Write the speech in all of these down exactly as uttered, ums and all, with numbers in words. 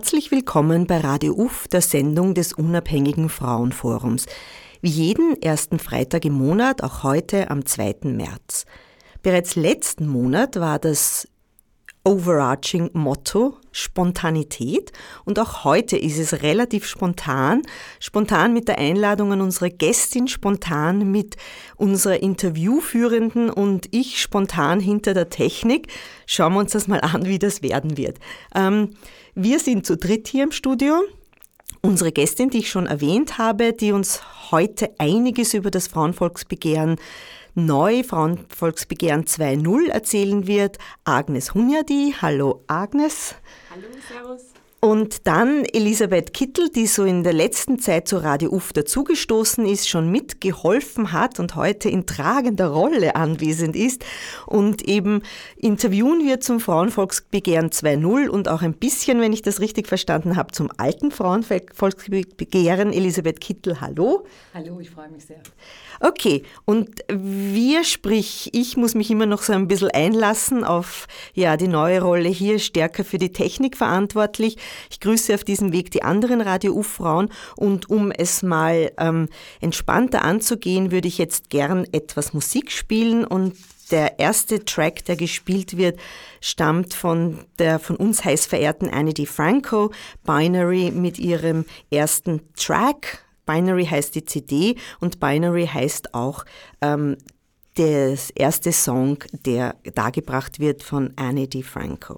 Herzlich willkommen bei Radio U F, der Sendung des Unabhängigen Frauenforums. Wie jeden ersten Freitag im Monat, auch heute am zweiten März. Bereits letzten Monat war das overarching Motto Spontanität und auch heute ist es relativ spontan, spontan mit der Einladung an unsere Gästin, spontan mit unserer Interviewführenden und ich spontan hinter der Technik. Schauen wir uns das mal an, wie das werden wird. Ähm, wir sind zu dritt hier im Studio. Unsere Gästin, die ich schon erwähnt habe, die uns heute einiges über das Frauenvolksbegehren neu, Frauenvolksbegehren zwei Punkt null erzählen wird, Agnes Hunyadi. Hallo Agnes. Hallo, servus. Und dann Elisabeth Kittel, die so in der letzten Zeit zu Radio U F dazugestoßen ist, schon mitgeholfen hat und heute in tragender Rolle anwesend ist und eben interviewen wir zum Frauenvolksbegehren zwei Punkt null und auch ein bisschen, wenn ich das richtig verstanden habe, zum alten Frauenvolksbegehren. Elisabeth Kittel, hallo. Hallo, ich freue mich sehr. Okay, und wir, sprich, ich muss mich immer noch so ein bisschen einlassen auf ja die neue Rolle hier, stärker für die Technik verantwortlich. Ich grüße auf diesem Weg die anderen Radio U F-Frauen und um es mal ähm, entspannter anzugehen, würde ich jetzt gern etwas Musik spielen und der erste Track, der gespielt wird, stammt von der von uns heiß verehrten Ani DiFranco, Binary mit ihrem ersten Track. Binary heißt die C D und Binary heißt auch ähm, der erste Song, der dargebracht wird von Ani DiFranco.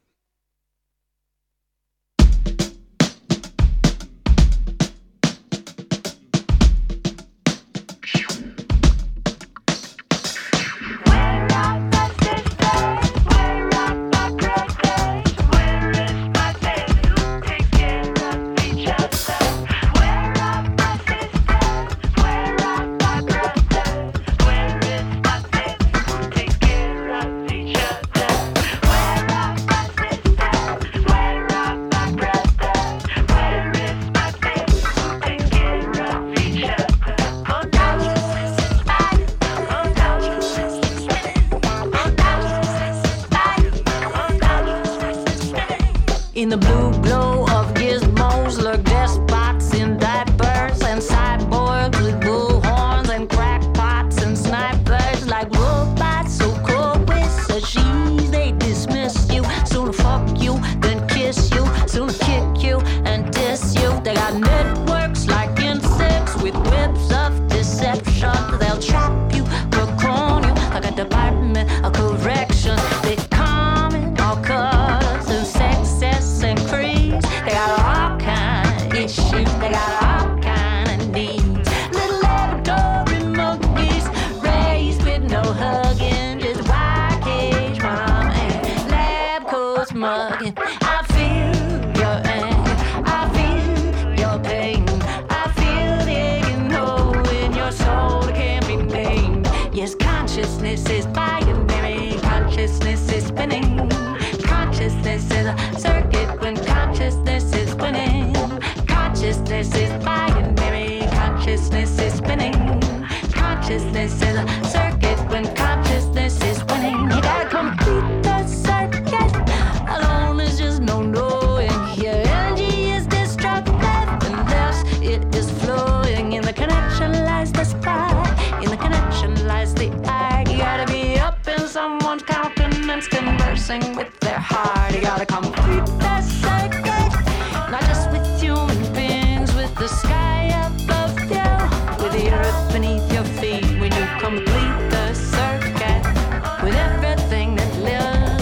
In the blue glow of gizmos lurk despots in diapers and cyborgs with bull horns and crackpots and snipers like robots so cold with sashis. They dismiss you, sooner fuck you than kiss you, sooner kick you and diss you. They got networks like insects with webs of deception. They'll trap you, proclaim you like a department of correction. They come in all colors and sexes and creeds. They got all kind of issues. They got all kind of needs. Little laboratory monkeys raised with no hugging, just wire cage mom and lab coats mugging. I feel your anger, I feel your pain, I feel the aching hole in your soul that can't be named. Yes, consciousness is binary, consciousness is spinning. Consciousness is a circuit when consciousness is winning. Consciousness is binary, consciousness is spinning. Consciousness is a circuit when consciousness is winning. You gotta complete the circuit. Alone is just no knowing. Your energy is destructive unless it is flowing. In the connection lies the spark. In the connection lies the art. You gotta be up in someone's countenance, conversing with their heart. You gotta complete that circuit, not just with human beings, with the sky above you, with the earth beneath your feet. When you complete the circuit, with everything that lives,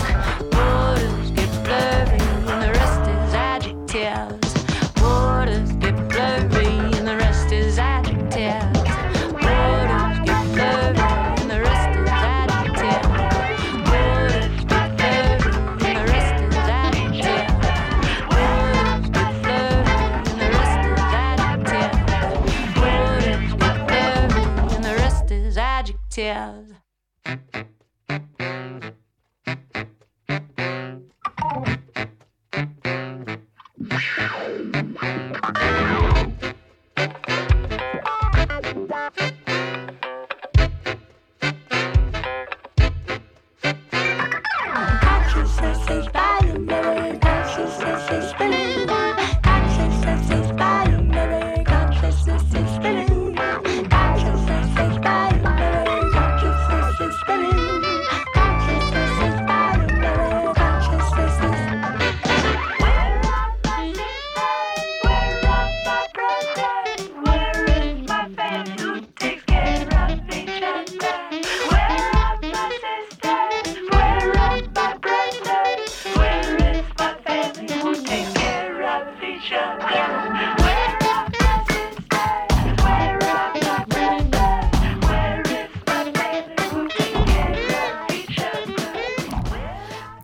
waters get blurry and the rest is adjectives. Waters get blurry and the rest is adjectives. Waters get blurry and the rest is adjectives. Waters get blurry and the rest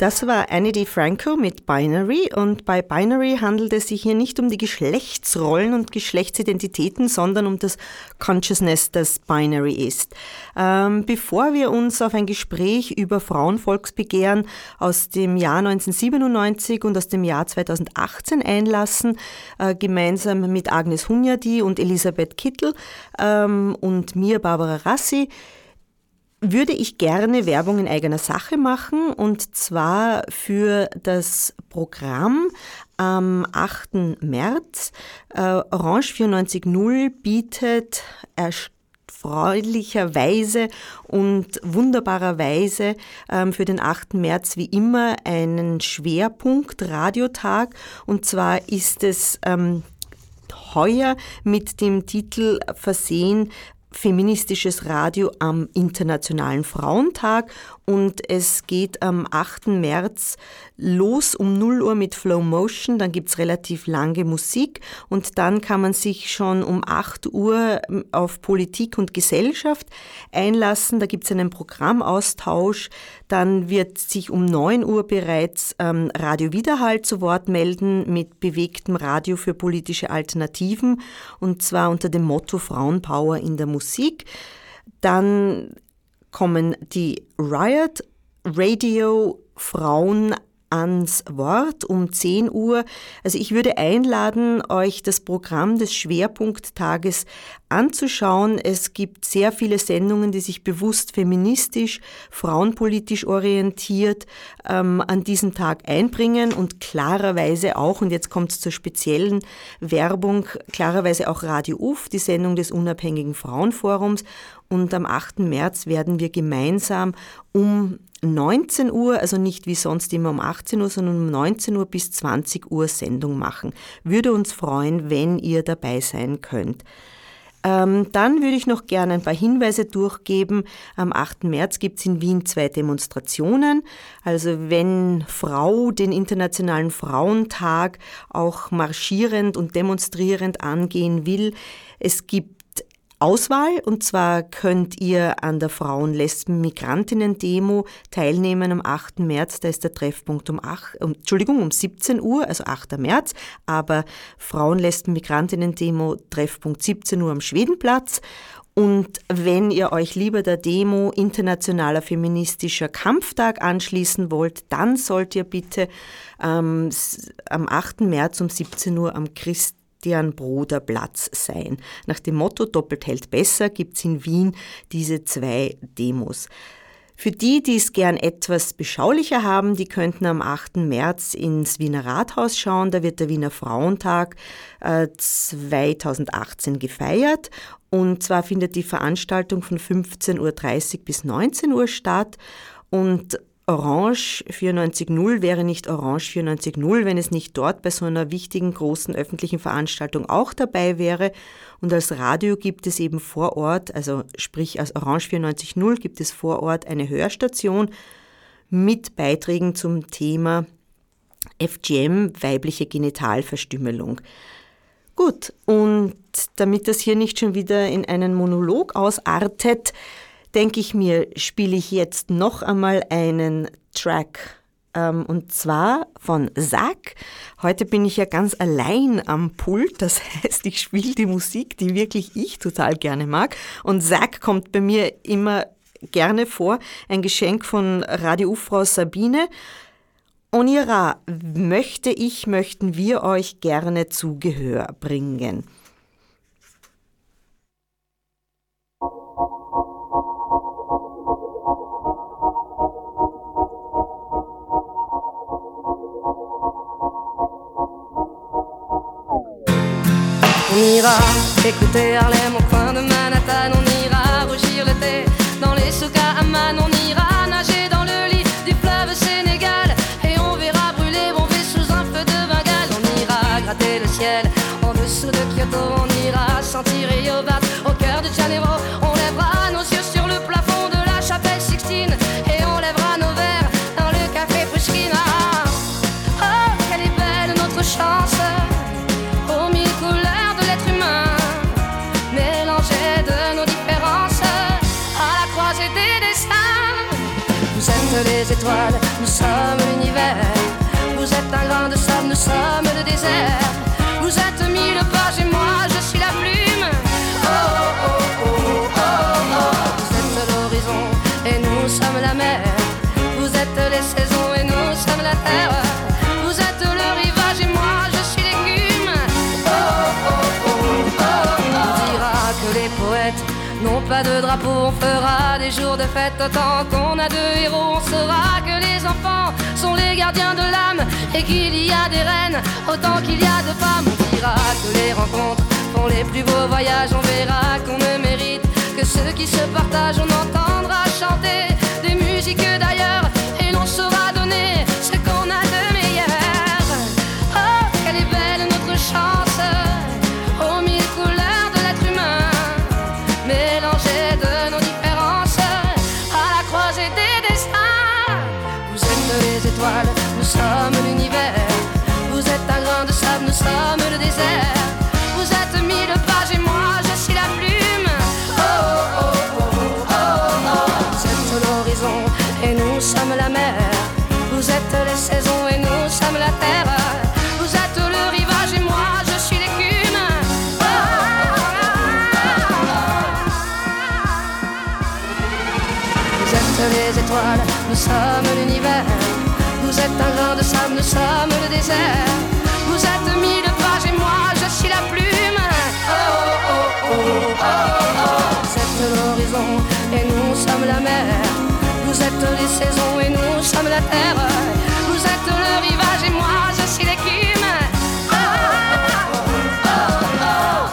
Das war Annie DiFranco mit Binary und bei Binary handelt es sich hier nicht um die Geschlechtsrollen und Geschlechtsidentitäten, sondern um das Consciousness, das Binary ist. Ähm, bevor wir uns auf ein Gespräch über Frauenvolksbegehren aus dem Jahr neunzehnhundertsiebenundneunzig und aus dem Jahr zweitausendachtzehn einlassen, äh, gemeinsam mit Agnes Hunyadi und Elisabeth Kittel ähm, und mir, Barbara Rassi, würde ich gerne Werbung in eigener Sache machen, und zwar für das Programm am achten März. Äh, Orange vierundneunzig null bietet erfreulicherweise und wunderbarerweise ähm, für den achten März wie immer einen Schwerpunkt Radiotag, und zwar ist es ähm, heuer mit dem Titel versehen Feministisches Radio am Internationalen Frauentag, und es geht am achten März los um null Uhr mit Flow Motion, dann gibt's relativ lange Musik und dann kann man sich schon um acht Uhr auf Politik und Gesellschaft einlassen, da gibt's einen Programmaustausch, dann wird sich um neun Uhr bereits ähm, Radio Widerhall zu Wort melden mit bewegtem Radio für politische Alternativen, und zwar unter dem Motto Frauenpower in der Musik. Dann kommen die Riot Radio Frauen ans Wort um zehn Uhr. Also ich würde einladen, euch das Programm des Schwerpunkttages anzuschauen. Es gibt sehr viele Sendungen, die sich bewusst feministisch, frauenpolitisch orientiert ähm, an diesem Tag einbringen und klarerweise auch, und jetzt kommt es zur speziellen Werbung, klarerweise auch Radio U F, die Sendung des Unabhängigen Frauenforums. Und am achten März werden wir gemeinsam um neunzehn Uhr, also nicht wie sonst immer um achtzehn Uhr, sondern um neunzehn Uhr bis zwanzig Uhr Sendung machen. Würde uns freuen, wenn ihr dabei sein könnt. Ähm, dann würde ich noch gerne ein paar Hinweise durchgeben. Am achten März gibt es in Wien zwei Demonstrationen. Also wenn Frau den Internationalen Frauentag auch marschierend und demonstrierend angehen will, es gibt Auswahl, und zwar könnt ihr an der Frauen-Lesben-Migrantinnen-Demo teilnehmen am achten März. Da ist der Treffpunkt um, acht, um, Entschuldigung, um siebzehn Uhr, also achter März, aber Frauen-Lesben-Migrantinnen-Demo, Treffpunkt siebzehn Uhr am Schwedenplatz. Und wenn ihr euch lieber der Demo Internationaler Feministischer Kampftag anschließen wollt, dann sollt ihr bitte ähm, am achten März um siebzehn Uhr am Christ deren Bruderplatz sein. Nach dem Motto Doppelt hält besser gibt's in Wien diese zwei Demos. Für die, die es gern etwas beschaulicher haben, die könnten am achten März ins Wiener Rathaus schauen. Da wird der Wiener Frauentag äh, zweitausendachtzehn gefeiert. Und zwar findet die Veranstaltung von fünfzehn Uhr dreißig bis neunzehn Uhr statt. Und Orange vierundneunzig null wäre nicht Orange vierundneunzig null, wenn es nicht dort bei so einer wichtigen, großen öffentlichen Veranstaltung auch dabei wäre. Und als Radio gibt es eben vor Ort, also sprich als Orange vierundneunzig null gibt es vor Ort eine Hörstation mit Beiträgen zum Thema F G M, weibliche Genitalverstümmelung. Gut, und damit das hier nicht schon wieder in einen Monolog ausartet, denke ich mir, spiele ich jetzt noch einmal einen Track, ähm, und zwar von Zack. Heute bin ich ja ganz allein am Pult, das heißt, ich spiele die Musik, die wirklich ich total gerne mag, und Zack kommt bei mir immer gerne vor, ein Geschenk von Radio U F-Frau Sabine. On ira, möchte ich, möchten wir euch gerne zu Gehör bringen. On ira écouter Harlem au coin de Manhattan. On ira rougir l'été dans les souks à Amman. On ira nager dans le lit du fleuve Sénégal. Et on verra brûler Bombay sous un feu de Bengale. On ira gratter le ciel en dessous de Kyoto. On ira sentir Rio Bat au cœur de Janeiro. On lèvera nos yeux sur le plafond de la chapelle Sixtine. Et on lèvera nos verres dans le café Pushkin. Ah, oh, quelle est belle notre chance, aux mille couleurs de l'être humain, mélangées de nos différences, à la croisée des destins. Vous êtes les étoiles, nous sommes l'univers. êtes un grain de sable, nous sommes le désert. Vous êtes mille pages et moi je suis la plume. Oh oh oh oh oh oh. Vous êtes l'horizon et nous sommes la mer. Vous êtes les saisons et nous sommes la terre. Vous êtes le rivage et moi je suis l'écume. Oh oh oh oh oh. On dira que les poètes n'ont pas de drapeau, on fera des jours de fête. Tant qu'on a deux héros, on saura que les enfants sont les gardiens de l'âme et qu'il y a des reines autant qu'il y a de femmes. On dira que les rencontres font les plus beaux voyages. On verra qu'on ne mérite que ceux qui se partagent. On entendra chanter des musiques d'ailleurs et l'on saura donner ce qu'on a de meilleur. Oh, quelle est belle notre chance, aux mille couleurs de l'être humain, mélangées de nos différences, à la croisée des destins. Vous êtes les étoiles, nous sommes l'univers. Vous êtes un grain de sable, nous sommes le désert. Vous êtes mille pages et moi je suis la plume. Oh oh oh oh oh oh. Vous êtes l'horizon et nous sommes la mer. Vous êtes les saisons et nous sommes la terre. Vous êtes le rivage et moi je suis l'écume. Oh, oh, oh, oh. Vous êtes les étoiles, nous sommes l'univers. Vous êtes un grain de sable, nous sommes le désert. Vous êtes mille pages et moi je suis la plume. Oh oh oh oh oh oh. Vous êtes l'horizon et nous sommes la mer. Vous êtes les saisons et nous sommes la terre. Vous êtes le rivage et moi je suis l'écume. Oh oh oh oh oh.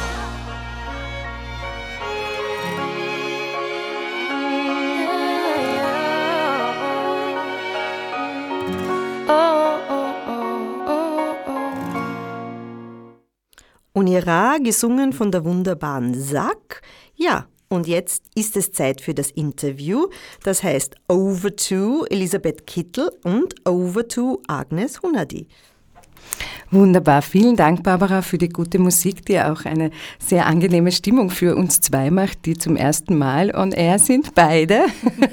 Unira, gesungen von der wunderbaren Zack. Ja, und jetzt ist es Zeit für das Interview. Das heißt Over to Elisabeth Kittel und Over to Agnes Hunadi. Wunderbar, vielen Dank, Barbara, für die gute Musik, die auch eine sehr angenehme Stimmung für uns zwei macht, die zum ersten Mal on air sind, beide.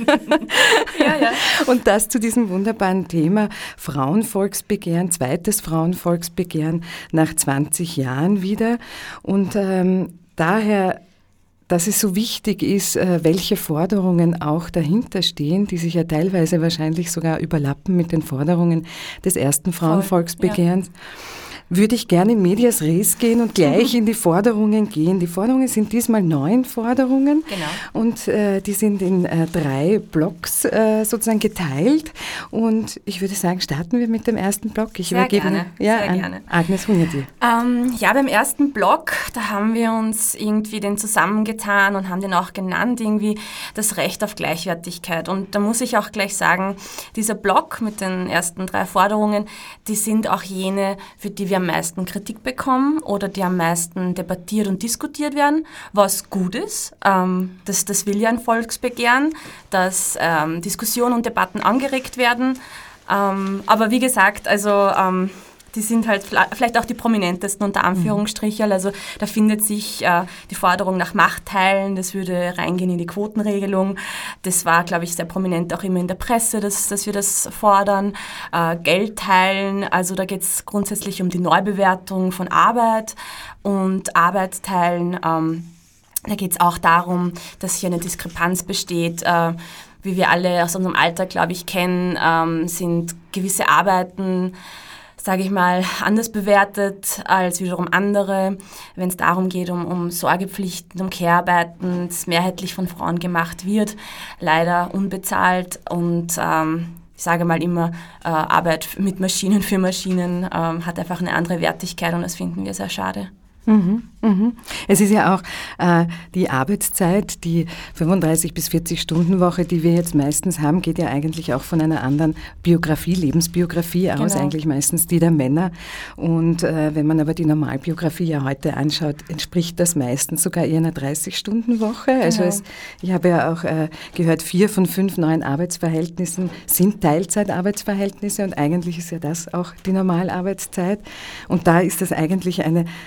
Ja, ja. Und das zu diesem wunderbaren Thema Frauenvolksbegehren, zweites Frauenvolksbegehren nach zwanzig Jahren wieder. Und ähm, daher, dass es so wichtig ist, welche Forderungen auch dahinter stehen, die sich ja teilweise wahrscheinlich sogar überlappen mit den Forderungen des ersten Frauenvolksbegehrens. Ja. Würde ich gerne in medias res gehen und gleich mhm. in die Forderungen gehen. Die Forderungen sind diesmal neun Forderungen genau. und äh, die sind in äh, drei Blocks äh, sozusagen geteilt. Und ich würde sagen, starten wir mit dem ersten Block. Ich Sehr übergebe gerne. Ja, Sehr an gerne. Agnes Hunadi. Ähm, ja, beim ersten Block, da haben wir uns irgendwie den zusammengetan und haben den auch genannt, irgendwie das Recht auf Gleichwertigkeit. Und da muss ich auch gleich sagen, dieser Block mit den ersten drei Forderungen, die sind auch jene, für die wir am meisten Kritik bekommen oder die am meisten debattiert und diskutiert werden, was gut ist. Ähm, das, das will ja ein Volksbegehren, dass ähm, Diskussionen und Debatten angeregt werden. Ähm, aber wie gesagt, also ähm, die sind halt vielleicht auch die prominentesten unter Anführungsstrichen. Also da findet sich äh, die Forderung nach Machtteilen, das würde reingehen in die Quotenregelung. Das war, glaube ich, sehr prominent auch immer in der Presse, dass, dass wir das fordern. Äh, Geld teilen, also da geht es grundsätzlich um die Neubewertung von Arbeit und Arbeit teilen. Ähm, da geht es auch darum, dass hier eine Diskrepanz besteht. Äh, wie wir alle aus unserem Alltag, glaube ich, kennen, ähm, sind gewisse Arbeiten, sage ich mal, anders bewertet als wiederum andere, wenn es darum geht, um, um Sorgepflichten, um Care-Arbeiten, das mehrheitlich von Frauen gemacht wird, leider unbezahlt und ähm, ich sage mal immer, äh, Arbeit mit Maschinen für Maschinen ähm, hat einfach eine andere Wertigkeit und das finden wir sehr schade. Mhm, mhm. Es ist ja auch äh, die Arbeitszeit, die fünfunddreißig bis vierzig Stunden Woche, die wir jetzt meistens haben, geht ja eigentlich auch von einer anderen Biografie, Lebensbiografie aus, Genau. eigentlich meistens die der Männer. Und äh, wenn man aber die Normalbiografie ja heute anschaut, entspricht das meistens sogar eher einer dreißig Stunden Woche. Genau. Also es, ich habe ja auch äh, gehört, vier von fünf neuen Arbeitsverhältnissen sind Teilzeitarbeitsverhältnisse und eigentlich ist ja das auch die Normalarbeitszeit. Und da ist das eigentlich eine Forderung,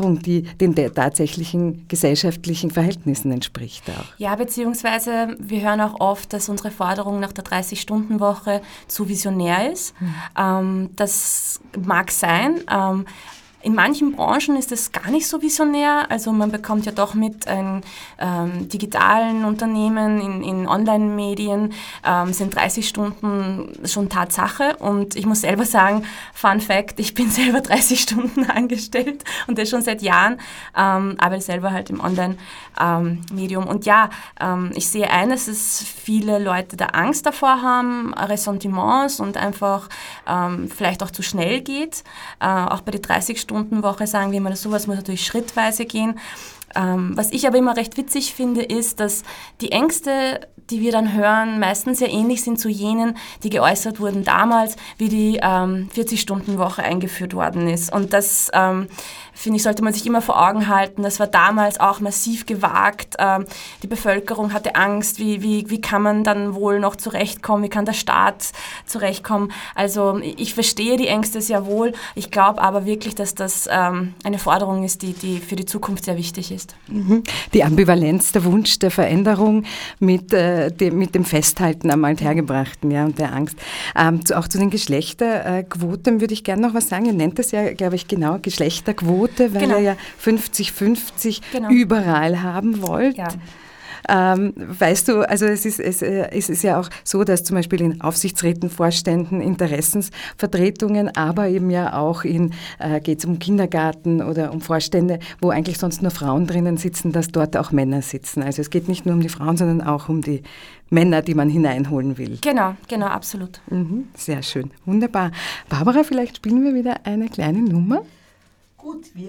Forderung, die den der tatsächlichen gesellschaftlichen Verhältnissen entspricht auch. Ja, beziehungsweise wir hören auch oft, dass unsere Forderung nach der dreißig-Stunden-Woche zu visionär ist. Mhm. Ähm, das mag sein. Ähm, In manchen Branchen ist es gar nicht so visionär. Also man bekommt ja doch mit in ähm, digitalen Unternehmen, in, in Online-Medien ähm, sind dreißig Stunden schon Tatsache. Und ich muss selber sagen, Fun Fact, ich bin selber dreißig Stunden angestellt und das schon seit Jahren, ähm, arbeite selber halt im Online-Medium. Ähm, und ja, ähm, ich sehe ein, dass es viele Leute da Angst davor haben, Ressentiments und einfach ähm, vielleicht auch zu schnell geht. Äh, auch bei den dreißig Stunden Woche sagen wir immer, sowas muss natürlich schrittweise gehen. Ähm, was ich aber immer recht witzig finde, ist, dass die Ängste, die wir dann hören, meistens sehr ähnlich sind zu jenen, die geäußert wurden damals, wie die ähm, vierzig-Stunden-Woche eingeführt worden ist. Und das, ähm, finde ich, sollte man sich immer vor Augen halten. Das war damals auch massiv gewagt. Ähm, die Bevölkerung hatte Angst. Wie, wie, wie kann man dann wohl noch zurechtkommen? Wie kann der Staat zurechtkommen? Also ich verstehe die Ängste sehr wohl. Ich glaube aber wirklich, dass das ähm, eine Forderung ist, die, die für die Zukunft sehr wichtig ist. Die Ambivalenz, der Wunsch der Veränderung mit, äh, dem, mit dem Festhalten am Althergebrachten, ja, und der Angst. Ähm, zu, auch zu den Geschlechterquoten würde ich gerne noch was sagen. Ihr nennt das ja, glaube ich, genau Geschlechterquote, weil genau. ihr ja fünfzig fünfzig genau. überall haben wollt. Ja. Ähm, weißt du, also es ist, es, es ist ja auch so, dass zum Beispiel in Aufsichtsräten, Vorständen, Interessensvertretungen, aber eben ja auch in, äh, geht es um Kindergarten oder um Vorstände, wo eigentlich sonst nur Frauen drinnen sitzen, dass dort auch Männer sitzen. Also es geht nicht nur um die Frauen, sondern auch um die Männer, die man hineinholen will. Genau, genau, absolut. Mhm, sehr schön, wunderbar. Barbara, vielleicht spielen wir wieder eine kleine Nummer? Gut, wir...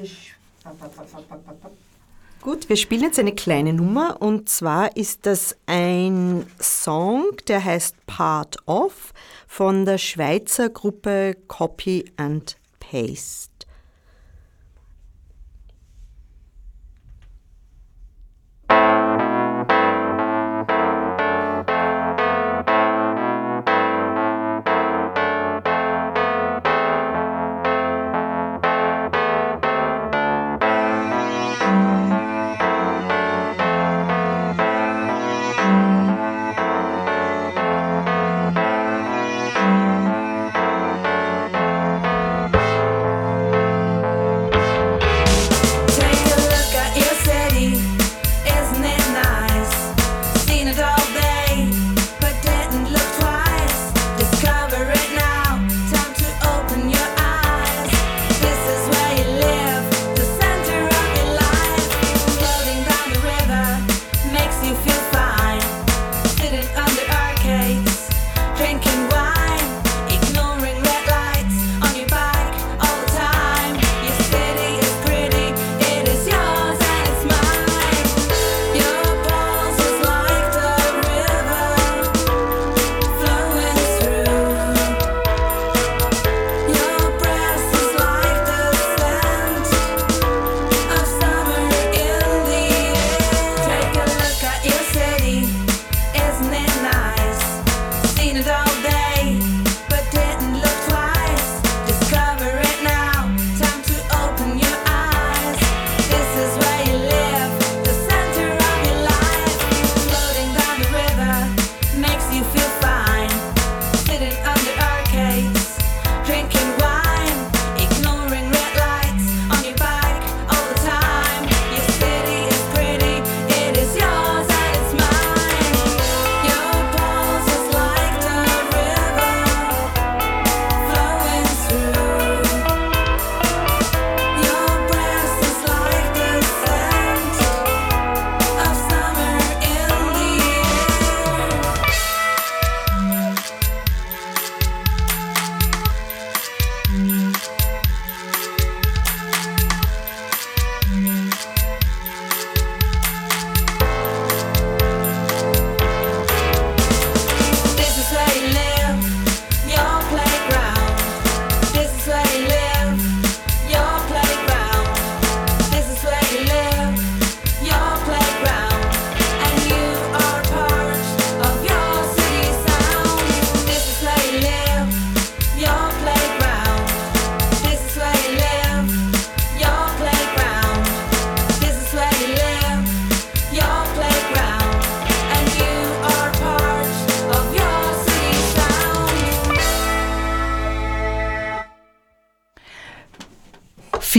Gut, wir spielen jetzt eine kleine Nummer und zwar ist das ein Song, der heißt Part Of von der Schweizer Gruppe Copy and Paste.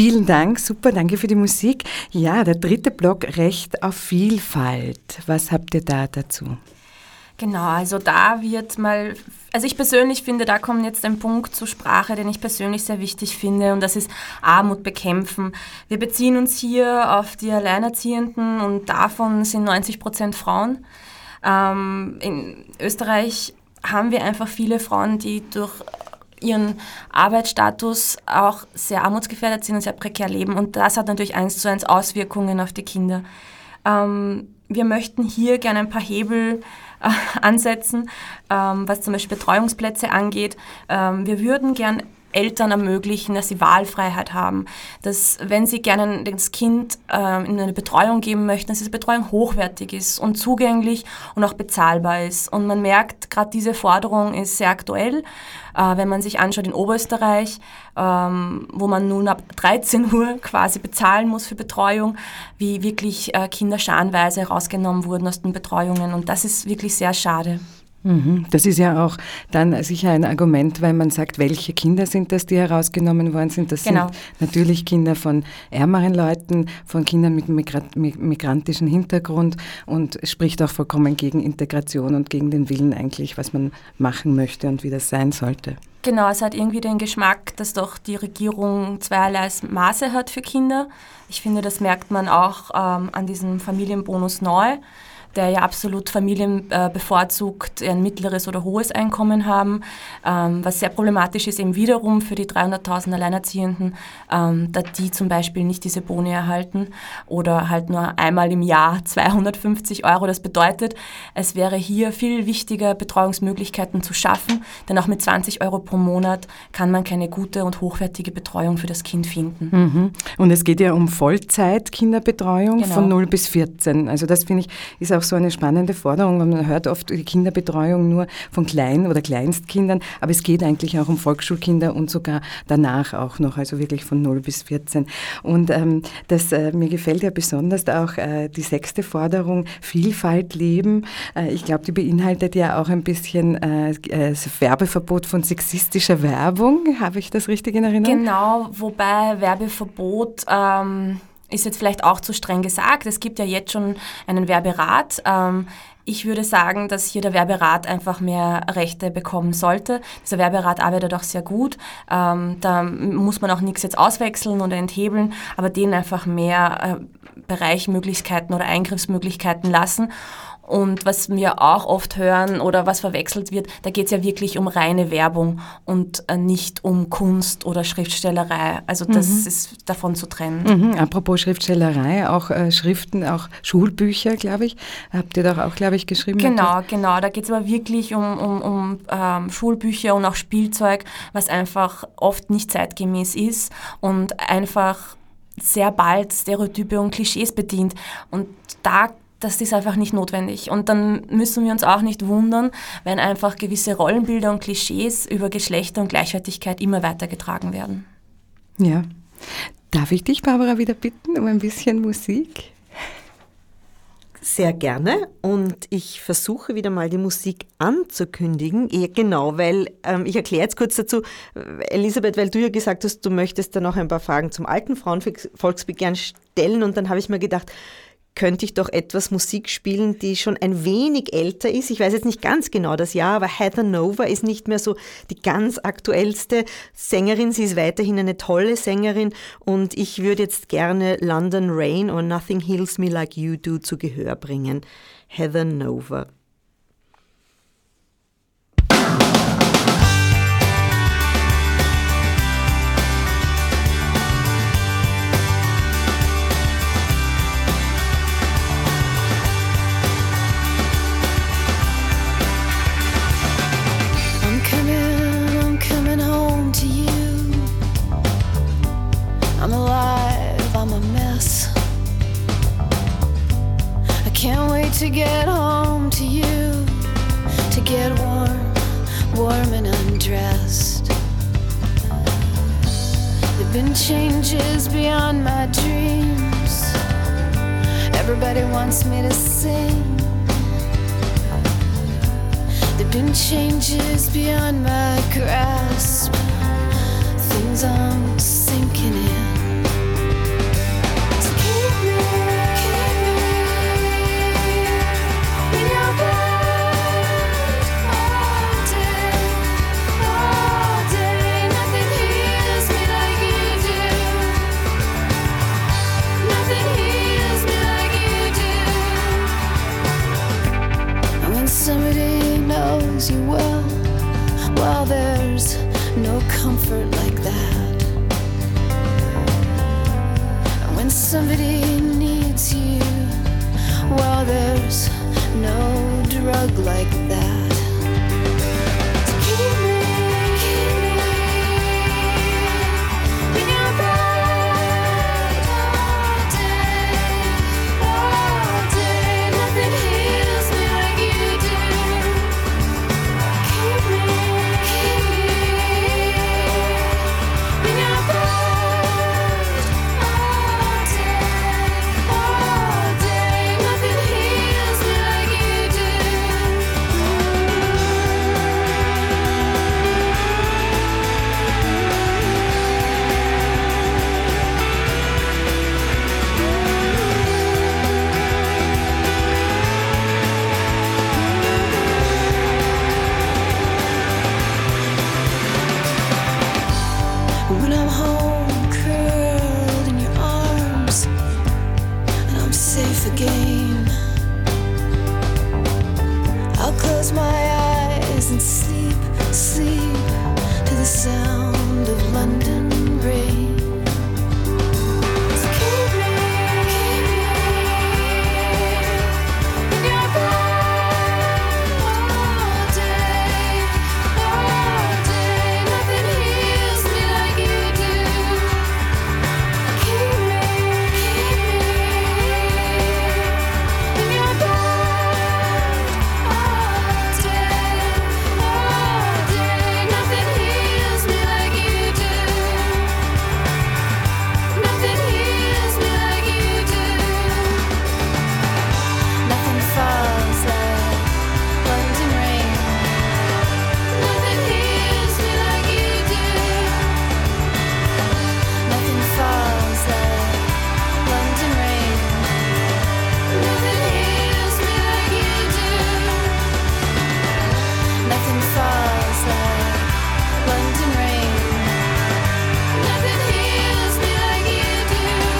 Vielen Dank, super, danke für die Musik. Ja, der dritte Block, Recht auf Vielfalt. Was habt ihr da dazu? Genau, also da wird mal, also ich persönlich finde, da kommt jetzt ein Punkt zur Sprache, den ich persönlich sehr wichtig finde, und das ist Armut bekämpfen. Wir beziehen uns hier auf die Alleinerziehenden und davon sind neunzig Prozent Frauen. Ähm, in Österreich haben wir einfach viele Frauen, die durch ihren Arbeitsstatus auch sehr armutsgefährdet sind und sehr prekär leben, und das hat natürlich eins zu eins Auswirkungen auf die Kinder. Ähm, wir möchten hier gerne ein paar Hebel äh, ansetzen, ähm, was zum Beispiel Betreuungsplätze angeht. Ähm, wir würden gern Eltern ermöglichen, dass sie Wahlfreiheit haben, dass wenn sie gerne das Kind äh, in eine Betreuung geben möchten, dass diese Betreuung hochwertig ist und zugänglich und auch bezahlbar ist. Und man merkt, gerade diese Forderung ist sehr aktuell, äh, wenn man sich anschaut in Oberösterreich, ähm, wo man nun ab dreizehn Uhr quasi bezahlen muss für Betreuung, wie wirklich äh, Kinder scharenweise rausgenommen wurden aus den Betreuungen, und das ist wirklich sehr schade. Das ist ja auch dann sicher ein Argument, weil man sagt, welche Kinder sind das, die herausgenommen worden sind. Das genau. sind natürlich Kinder von ärmeren Leuten, von Kindern mit migrantischem Hintergrund, und spricht auch vollkommen gegen Integration und gegen den Willen eigentlich, was man machen möchte und wie das sein sollte. Genau, es hat irgendwie den Geschmack, dass doch die Regierung zweierlei Maße hat für Kinder. Ich finde, das merkt man auch ähm, an diesem Familienbonus neu, der ja absolut Familien äh, bevorzugt, die ein mittleres oder hohes Einkommen haben, ähm, was sehr problematisch ist eben wiederum für die dreihunderttausend Alleinerziehenden, ähm, da die zum Beispiel nicht diese Boni erhalten oder halt nur einmal im Jahr zweihundertfünfzig Euro. Das bedeutet, es wäre hier viel wichtiger, Betreuungsmöglichkeiten zu schaffen, denn auch mit zwanzig Euro pro Monat kann man keine gute und hochwertige Betreuung für das Kind finden. Mhm. Und es geht ja um Vollzeit-Kinderbetreuung Genau. von null bis vierzehn. Also das finde ich, ist auch so eine spannende Forderung. Man hört oft die Kinderbetreuung nur von Klein- oder Kleinstkindern, aber es geht eigentlich auch um Volksschulkinder und sogar danach auch noch, also wirklich von null bis vierzehn. Und ähm, das, äh, mir gefällt ja besonders auch äh, die sechste Forderung, Vielfalt leben. Äh, ich glaube, die beinhaltet ja auch ein bisschen äh, äh, Werbeverbot von sexistischer Werbung. Habe ich das richtig in Erinnerung? Genau, wobei Werbeverbot ähm, ist jetzt vielleicht auch zu streng gesagt. Es gibt ja jetzt schon einen Werberat. Ähm, ich würde sagen, dass hier der Werberat einfach mehr Rechte bekommen sollte. Dieser Werberat arbeitet auch sehr gut. Ähm, da muss man auch nichts jetzt auswechseln oder enthebeln, aber denen einfach mehr äh, Bereichmöglichkeiten oder Eingriffsmöglichkeiten lassen. Und was wir auch oft hören oder was verwechselt wird, da geht es ja wirklich um reine Werbung und äh, nicht um Kunst oder Schriftstellerei. Also das mhm. ist davon zu trennen. Mhm. Apropos Schriftstellerei, auch äh, Schriften, auch Schulbücher, glaube ich, habt ihr doch auch, glaube ich, geschrieben. Genau, genau. Da geht es aber wirklich um, um, um ähm, Schulbücher und auch Spielzeug, was einfach oft nicht zeitgemäß ist und einfach sehr bald Stereotype und Klischees bedient. Und da Das ist einfach nicht notwendig. Und dann müssen wir uns auch nicht wundern, wenn einfach gewisse Rollenbilder und Klischees über Geschlechter und Gleichwertigkeit immer weitergetragen werden. Ja. Darf ich dich, Barbara, wieder bitten um ein bisschen Musik? Sehr gerne, und ich versuche wieder mal die Musik anzukündigen. Ja, genau, weil ähm, ich erkläre jetzt kurz dazu, Elisabeth, weil du ja gesagt hast, du möchtest dann noch ein paar Fragen zum alten Frauenvolksbegehren stellen, und dann habe ich mir gedacht, könnte ich doch etwas Musik spielen, die schon ein wenig älter ist. Ich weiß jetzt nicht ganz genau das Jahr, aber Heather Nova ist nicht mehr so die ganz aktuellste Sängerin. Sie ist weiterhin eine tolle Sängerin, und ich würde jetzt gerne London Rain oder Nothing Heals Me Like You Do zu Gehör bringen. Heather Nova. I'm alive, I'm a mess. I can't wait to get home to you, to get warm, warm and undressed. There've been changes beyond my dreams. Everybody wants me to sing. There've been changes beyond my grasp. Things I'm sinking in. things you will. Well, there's no comfort like that. When somebody needs you, well, there's no drug like that. To keep me, keep me in your bed all day, all day. Nothing heals me like you do. Keep me, keep me in your bed all day, all day. Nothing heals me like you do. When I'm home, curled in your arms, and I'm safe again, I'll close my eyes and sleep, sleep to the sound of London rain. So keep me, keep me in your bed all day, all day. Nothing heals me like you do. Keep me, keep me in your bed all day, all day. Nothing heals me like you do. Nothing heals me like you do. Nothing falls like London rain. Nothing heals me like you do. Nothing falls like London rain. Nothing heals me like you do. Nothing falls like London rain. Nothing heals me like you do.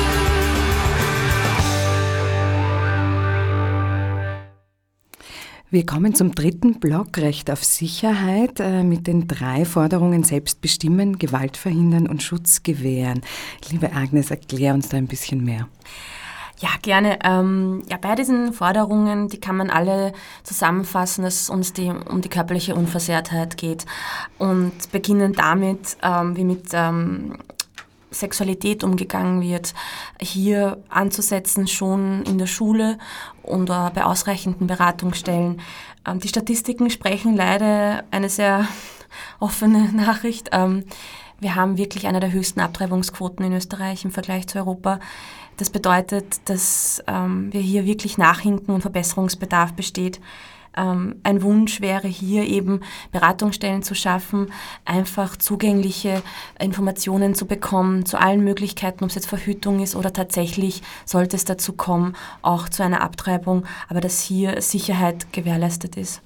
Wir kommen zum dritten Block, Recht auf Sicherheit, äh, mit den drei Forderungen Selbstbestimmen, Gewalt verhindern und Schutz gewähren. Liebe Agnes, erklär uns da ein bisschen mehr. Ja, gerne. Ähm, ja, bei diesen Forderungen, die kann man alle zusammenfassen, dass es uns die, um die körperliche Unversehrtheit geht. Und beginnen damit, ähm, wie mit ähm, Sexualität umgegangen wird, hier anzusetzen, schon in der Schule und äh, bei ausreichenden Beratungsstellen. Ähm, die Statistiken sprechen leider eine sehr offene Nachricht. Ähm, wir haben wirklich eine der höchsten Abtreibungsquoten in Österreich im Vergleich zu Europa. Das bedeutet, dass ähm, wir hier wirklich nachhinken und Verbesserungsbedarf besteht. Ähm, ein Wunsch wäre hier eben, Beratungsstellen zu schaffen, einfach zugängliche Informationen zu bekommen zu allen Möglichkeiten, ob es jetzt Verhütung ist oder tatsächlich sollte es dazu kommen, auch zu einer Abtreibung, aber dass hier Sicherheit gewährleistet ist.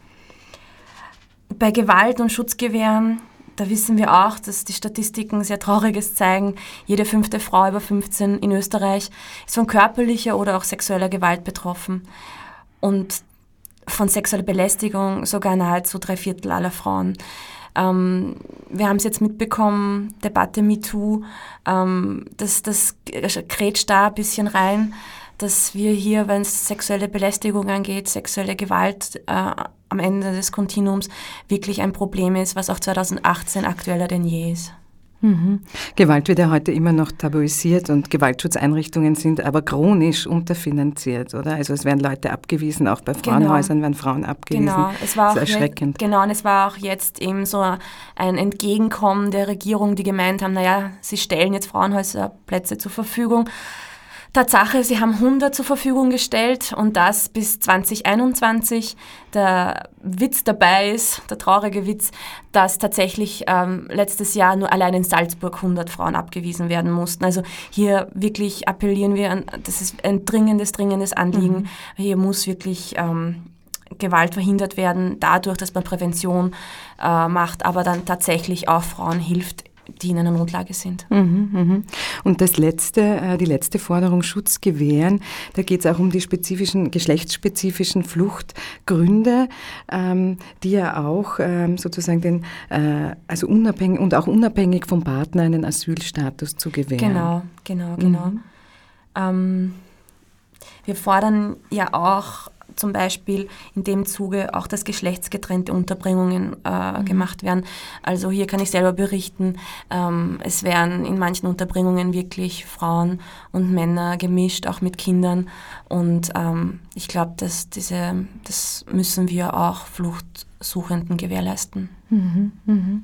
Bei Gewalt und Schutzgewähren, da wissen wir auch, dass die Statistiken sehr Trauriges zeigen. Jede fünfte Frau über fünfzehn in Österreich ist von körperlicher oder auch sexueller Gewalt betroffen. Und von sexueller Belästigung sogar nahezu drei Viertel aller Frauen. Ähm, wir haben es jetzt mitbekommen, Debatte MeToo, ähm, das, das grätscht da ein bisschen rein, dass wir hier, wenn es sexuelle Belästigung angeht, sexuelle Gewalt äh, am Ende des Kontinuums wirklich ein Problem ist, was auch zweitausendachtzehn aktueller denn je ist. Mhm. Gewalt wird ja heute immer noch tabuisiert und Gewaltschutzeinrichtungen sind aber chronisch unterfinanziert, oder? Also es werden Leute abgewiesen, auch bei Frauenhäusern werden Frauen abgewiesen. Genau, es war das auch ist erschreckend. Jetzt, genau, und es war auch jetzt eben so ein Entgegenkommen der Regierung, die gemeint haben, naja, sie stellen jetzt Frauenhäuserplätze zur Verfügung. Tatsache, sie haben hundert zur Verfügung gestellt und das bis zwanzig einundzwanzig. Der Witz dabei ist, der traurige Witz, dass tatsächlich ähm, letztes Jahr nur allein in Salzburg hundert Frauen abgewiesen werden mussten. Also hier wirklich appellieren wir an, das ist ein dringendes, dringendes Anliegen. Mhm. Hier muss wirklich ähm, Gewalt verhindert werden, dadurch, dass man Prävention äh, macht, aber dann tatsächlich auch Frauen hilft, die in einer Notlage sind. Mhm, mhm. Und das letzte, äh, die letzte Forderung, Schutz gewähren, da geht es auch um die spezifischen, geschlechtsspezifischen Fluchtgründe, ähm, die ja auch ähm, sozusagen den, äh, also unabhängig und auch unabhängig vom Partner einen Asylstatus zu gewähren. Genau, genau, genau. Mhm. Ähm, wir fordern ja auch zum Beispiel in dem Zuge auch, dass geschlechtsgetrennte Unterbringungen äh, mhm. gemacht werden. Also hier kann ich selber berichten, ähm, es werden in manchen Unterbringungen wirklich Frauen und Männer gemischt, auch mit Kindern. Und ähm, ich glaube, dass diese, das müssen wir auch Fluchtsuchenden gewährleisten. Mhm, mhm.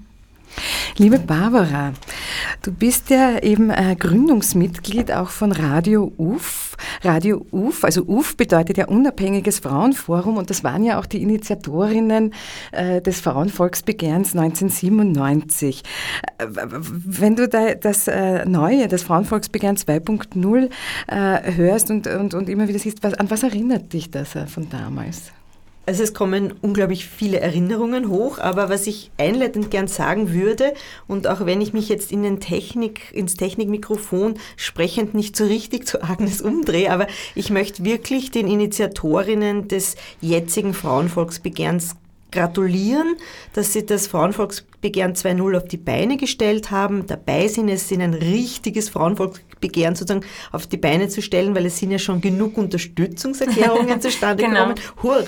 Liebe Barbara, du bist ja eben äh, Gründungsmitglied auch von Radio U F. Radio U F, also U F bedeutet ja Unabhängiges Frauenforum und das waren ja auch die Initiatorinnen äh, des Frauenvolksbegehrens neunzehnhundertsiebenundneunzig. Äh, wenn du da das äh, Neue, das Frauenvolksbegehren zwei Punkt null äh, hörst und, und, und immer wieder siehst, was, an was erinnert dich das äh, von damals? Also es kommen unglaublich viele Erinnerungen hoch, aber was ich einleitend gern sagen würde, und auch wenn ich mich jetzt in den Technik, ins Technikmikrofon sprechend nicht so richtig zu Agnes umdrehe, aber ich möchte wirklich den Initiatorinnen des jetzigen Frauenvolksbegehrens gratulieren, dass sie das Frauenvolksbegehren zwei Punkt null auf die Beine gestellt haben, dabei sind es, in ein richtiges Frauenvolksbegehren sozusagen auf die Beine zu stellen, weil es sind ja schon genug Unterstützungserklärungen zustande genau. gekommen.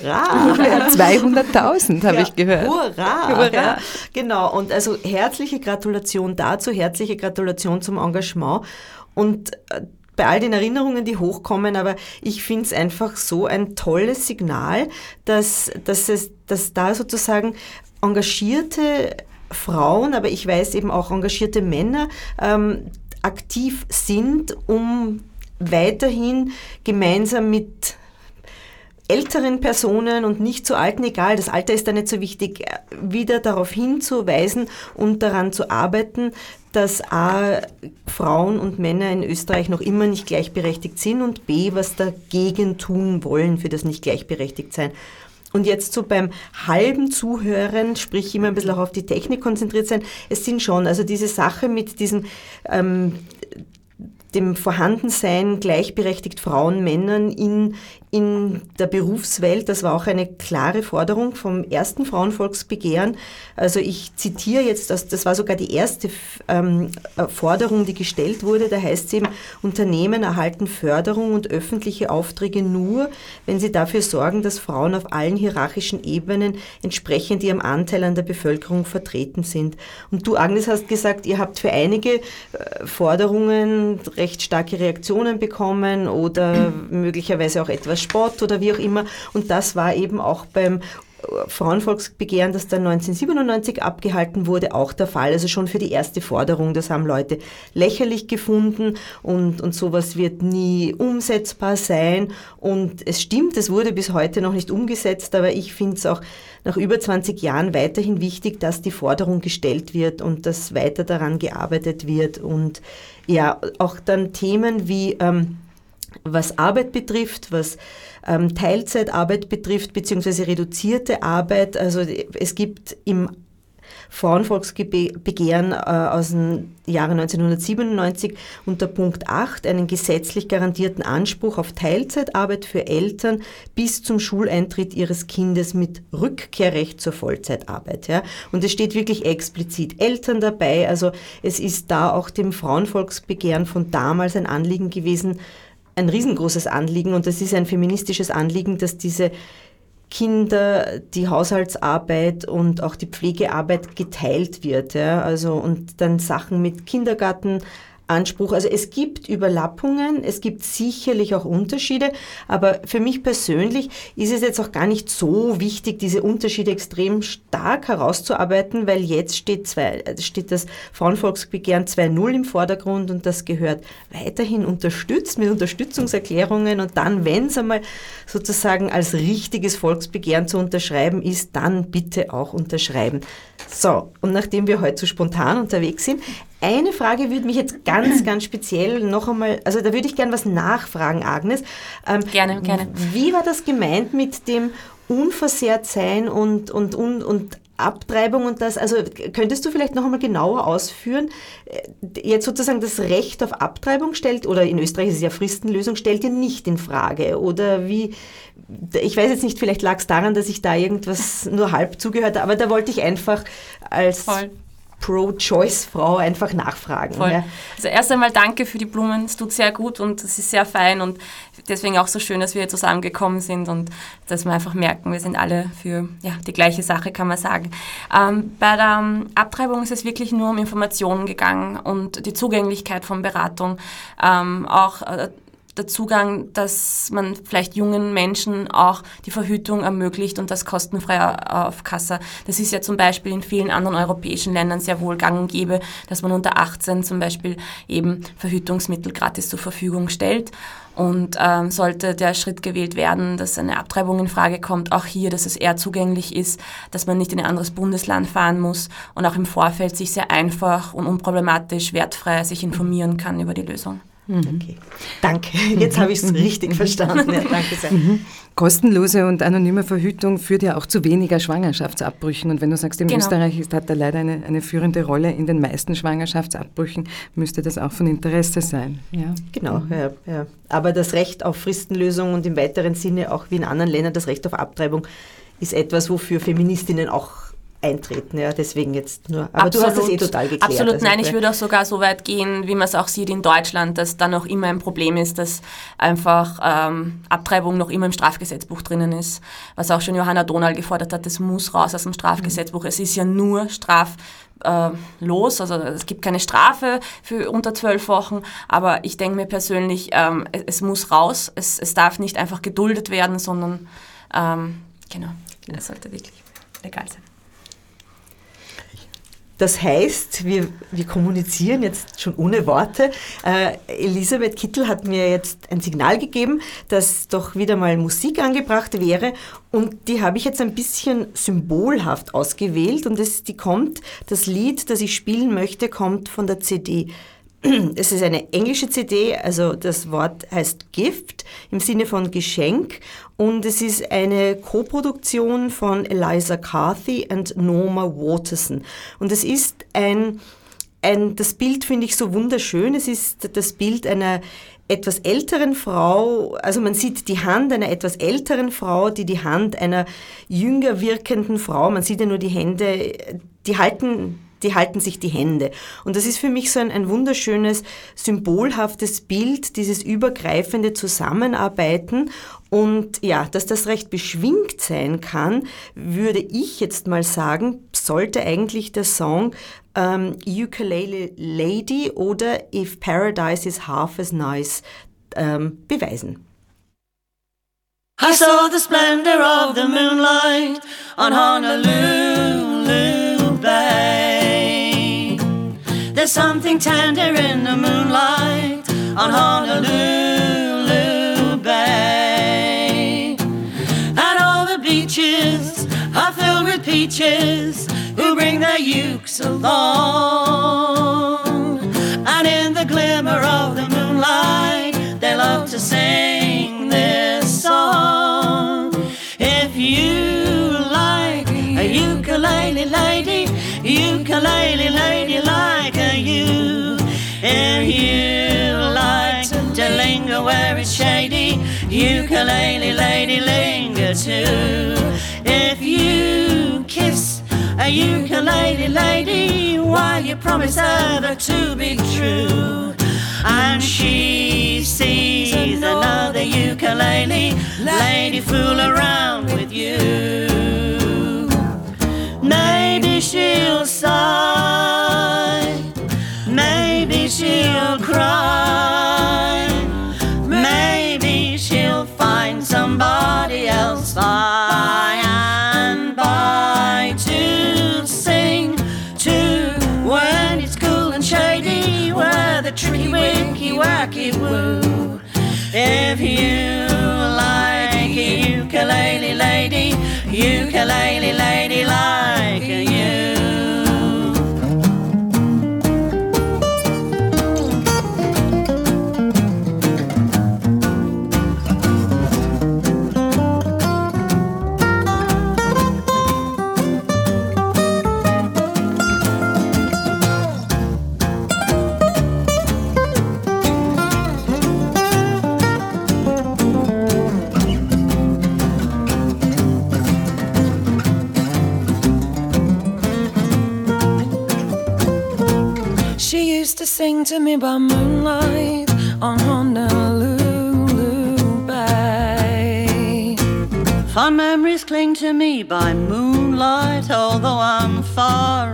Hurra! zweihunderttausend habe ja, ich gehört. Hurra! Hurra. Ja, genau, und also herzliche Gratulation dazu, herzliche Gratulation zum Engagement und bei all den Erinnerungen, die hochkommen, aber ich finde es einfach so ein tolles Signal, dass, dass, es, dass da sozusagen engagierte Frauen, aber ich weiß eben auch engagierte Männer ähm, aktiv sind, um weiterhin gemeinsam mit älteren Personen und nicht zu alten, egal, das Alter ist da nicht so wichtig, wieder darauf hinzuweisen und daran zu arbeiten, dass A, Frauen und Männer in Österreich noch immer nicht gleichberechtigt sind und B, was dagegen tun wollen für das nicht gleichberechtigt sein. Und jetzt so beim halben Zuhören, sprich immer ein bisschen auch auf die Technik konzentriert sein, es sind schon, also diese Sache mit diesem ähm, dem Vorhandensein gleichberechtigt Frauen, Männern in, in der Berufswelt. Das war auch eine klare Forderung vom ersten Frauenvolksbegehren. Also ich zitiere jetzt, das, das war sogar die erste ähm, Forderung, die gestellt wurde. Da heißt es eben, Unternehmen erhalten Förderung und öffentliche Aufträge nur, wenn sie dafür sorgen, dass Frauen auf allen hierarchischen Ebenen entsprechend ihrem Anteil an der Bevölkerung vertreten sind. Und du, Agnes, hast gesagt, ihr habt für einige äh, Forderungen recht starke Reaktionen bekommen oder möglicherweise auch etwas Spott oder wie auch immer. Und das war eben auch beim Frauenvolksbegehren, das dann neunzehnhundertsiebenundneunzig abgehalten wurde, auch der Fall. Also schon für die erste Forderung, das haben Leute lächerlich gefunden und, und sowas wird nie umsetzbar sein. Und es stimmt, es wurde bis heute noch nicht umgesetzt, aber ich finde es auch nach über zwanzig Jahren weiterhin wichtig, dass die Forderung gestellt wird und dass weiter daran gearbeitet wird. Und ja, auch dann Themen wie ähm, was Arbeit betrifft, was ähm, Teilzeitarbeit betrifft, beziehungsweise reduzierte Arbeit. Also es gibt im Frauenvolksbegehren äh, aus dem Jahre neunzehnhundertsiebenundneunzig unter Punkt acht einen gesetzlich garantierten Anspruch auf Teilzeitarbeit für Eltern bis zum Schuleintritt ihres Kindes mit Rückkehrrecht zur Vollzeitarbeit. Ja. Und es steht wirklich explizit Eltern dabei. Also es ist da auch dem Frauenvolksbegehren von damals ein Anliegen gewesen, ein riesengroßes Anliegen, und das ist ein feministisches Anliegen, dass diese Kinder, die Haushaltsarbeit und auch die Pflegearbeit geteilt wird, ja, also und dann Sachen mit Kindergartenanspruch. Also es gibt Überlappungen, es gibt sicherlich auch Unterschiede, aber für mich persönlich ist es jetzt auch gar nicht so wichtig, diese Unterschiede extrem stark herauszuarbeiten, weil jetzt steht, zwei, steht das Frauenvolksbegehren zwei Punkt null im Vordergrund und das gehört weiterhin unterstützt mit Unterstützungserklärungen, und dann, wenn es einmal sozusagen als richtiges Volksbegehren zu unterschreiben ist, dann bitte auch unterschreiben. So, und nachdem wir heute so spontan unterwegs sind, eine Frage würde mich jetzt ganz, ganz speziell noch einmal, also da würde ich gerne was nachfragen, Agnes. Ähm, gerne, gerne. Wie war das gemeint mit dem Unversehrtsein und, und, und, und Abtreibung und das, also könntest du vielleicht noch einmal genauer ausführen, jetzt sozusagen das Recht auf Abtreibung stellt, oder in Österreich ist es ja Fristenlösung, stellt ihr nicht in Frage, oder wie, ich weiß jetzt nicht, vielleicht lag es daran, dass ich da irgendwas nur halb zugehört habe, aber da wollte ich einfach als Voll. Pro-Choice-Frau einfach nachfragen. Voll. Ja. Also erst einmal danke für die Blumen, es tut sehr gut und es ist sehr fein und deswegen auch so schön, dass wir hier zusammengekommen sind und dass wir einfach merken, wir sind alle für ja, die gleiche Sache, kann man sagen. Ähm, bei der ähm, Abtreibung ist es wirklich nur um Informationen gegangen und die Zugänglichkeit von Beratung, ähm, auch äh, der Zugang, dass man vielleicht jungen Menschen auch die Verhütung ermöglicht und das kostenfrei auf Kassa. Das ist ja zum Beispiel in vielen anderen europäischen Ländern sehr wohl gang und gäbe, dass man unter achtzehn zum Beispiel eben Verhütungsmittel gratis zur Verfügung stellt. Und ähm, sollte der Schritt gewählt werden, dass eine Abtreibung in Frage kommt, auch hier, dass es eher zugänglich ist, dass man nicht in ein anderes Bundesland fahren muss und auch im Vorfeld sich sehr einfach und unproblematisch, wertfrei sich informieren kann über die Lösung. Okay. Danke, jetzt habe ich es richtig verstanden. Ja, danke sehr. Kostenlose und anonyme Verhütung führt ja auch zu weniger Schwangerschaftsabbrüchen. Und wenn du sagst, in Genau. Österreich ist, hat er leider eine, eine führende Rolle in den meisten Schwangerschaftsabbrüchen, müsste das auch von Interesse sein. Ja. Genau, ja, ja. Aber das Recht auf Fristenlösung und im weiteren Sinne auch wie in anderen Ländern das Recht auf Abtreibung ist etwas, wofür Feministinnen auch eintreten, ja, deswegen jetzt nur. Aber Absolut, du hast es eh total geklärt. Absolut, also, nein, ich würde auch sogar so weit gehen, wie man es auch sieht in Deutschland, dass da noch immer ein Problem ist, dass einfach ähm, Abtreibung noch immer im Strafgesetzbuch drinnen ist. Was auch schon Johanna Donal gefordert hat, das muss raus aus dem Strafgesetzbuch. Mhm. Es ist ja nur straf äh, los, also es gibt keine Strafe für unter zwölf Wochen, aber ich denke mir persönlich, ähm, es, es muss raus, es, es darf nicht einfach geduldet werden, sondern ähm, genau, es sollte wirklich legal sein. Das heißt, wir, wir kommunizieren jetzt schon ohne Worte. Äh, Elisabeth Kittel hat mir jetzt ein Signal gegeben, dass doch wieder mal Musik angebracht wäre und die habe ich jetzt ein bisschen symbolhaft ausgewählt und das, die kommt, das Lied, das ich spielen möchte, kommt von der C D. Es ist eine englische C D, also das Wort heißt Gift im Sinne von Geschenk und es ist eine Koproduktion von Eliza Carthy und Norma Waterson. Und es ist ein, ein das Bild finde ich so wunderschön, es ist das Bild einer etwas älteren Frau, also man sieht die Hand einer etwas älteren Frau, die die Hand einer jünger wirkenden Frau, man sieht ja nur die Hände, die halten... die halten sich die Hände. Und das ist für mich so ein, ein wunderschönes, symbolhaftes Bild, dieses übergreifende Zusammenarbeiten. Und ja, dass das recht beschwingt sein kann, würde ich jetzt mal sagen, sollte eigentlich der Song ähm, Ukulele Lady oder If Paradise is Half as Nice ähm, beweisen. I saw the splendor of the moonlight on Honolulu Bay. There's something tender in the moonlight on Honolulu Bay. And all the beaches are filled with peaches who bring their ukes along. And in the glimmer of the moonlight they love to sing this song. If you like a ukulele lady, ukulele lady like a you. If you like to linger where it's shady, ukulele lady linger too. If you kiss a ukulele lady, while you promise her to be true, and she sees another ukulele lady fool around with you, maybe she'll sigh, maybe she'll cry, maybe she'll find somebody else by and by to sing to when it's cool and shady, where the tricky wicky wacky woo. If you like a ukulele lady, ukulele lady like you. sing to me by moonlight on Honolulu Bay. Fond memories cling to me by moonlight, although I'm far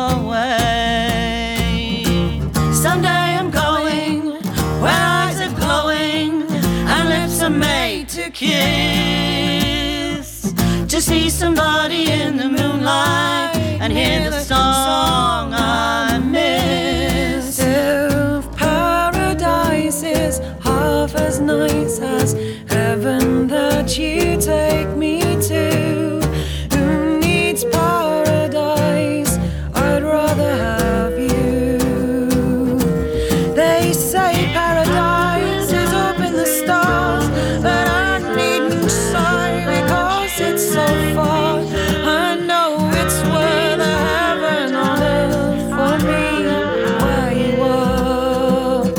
away. Someday I'm going where eyes are glowing and lips are made to kiss, to see somebody in the moonlight and hear the song I miss. If paradise is half as nice as heaven that you take me to, who needs paradise? I'd rather have you. They say paradise is up in the stars, but I needn't sigh because it's so far. I know it's worth a heaven on earth for me where you are.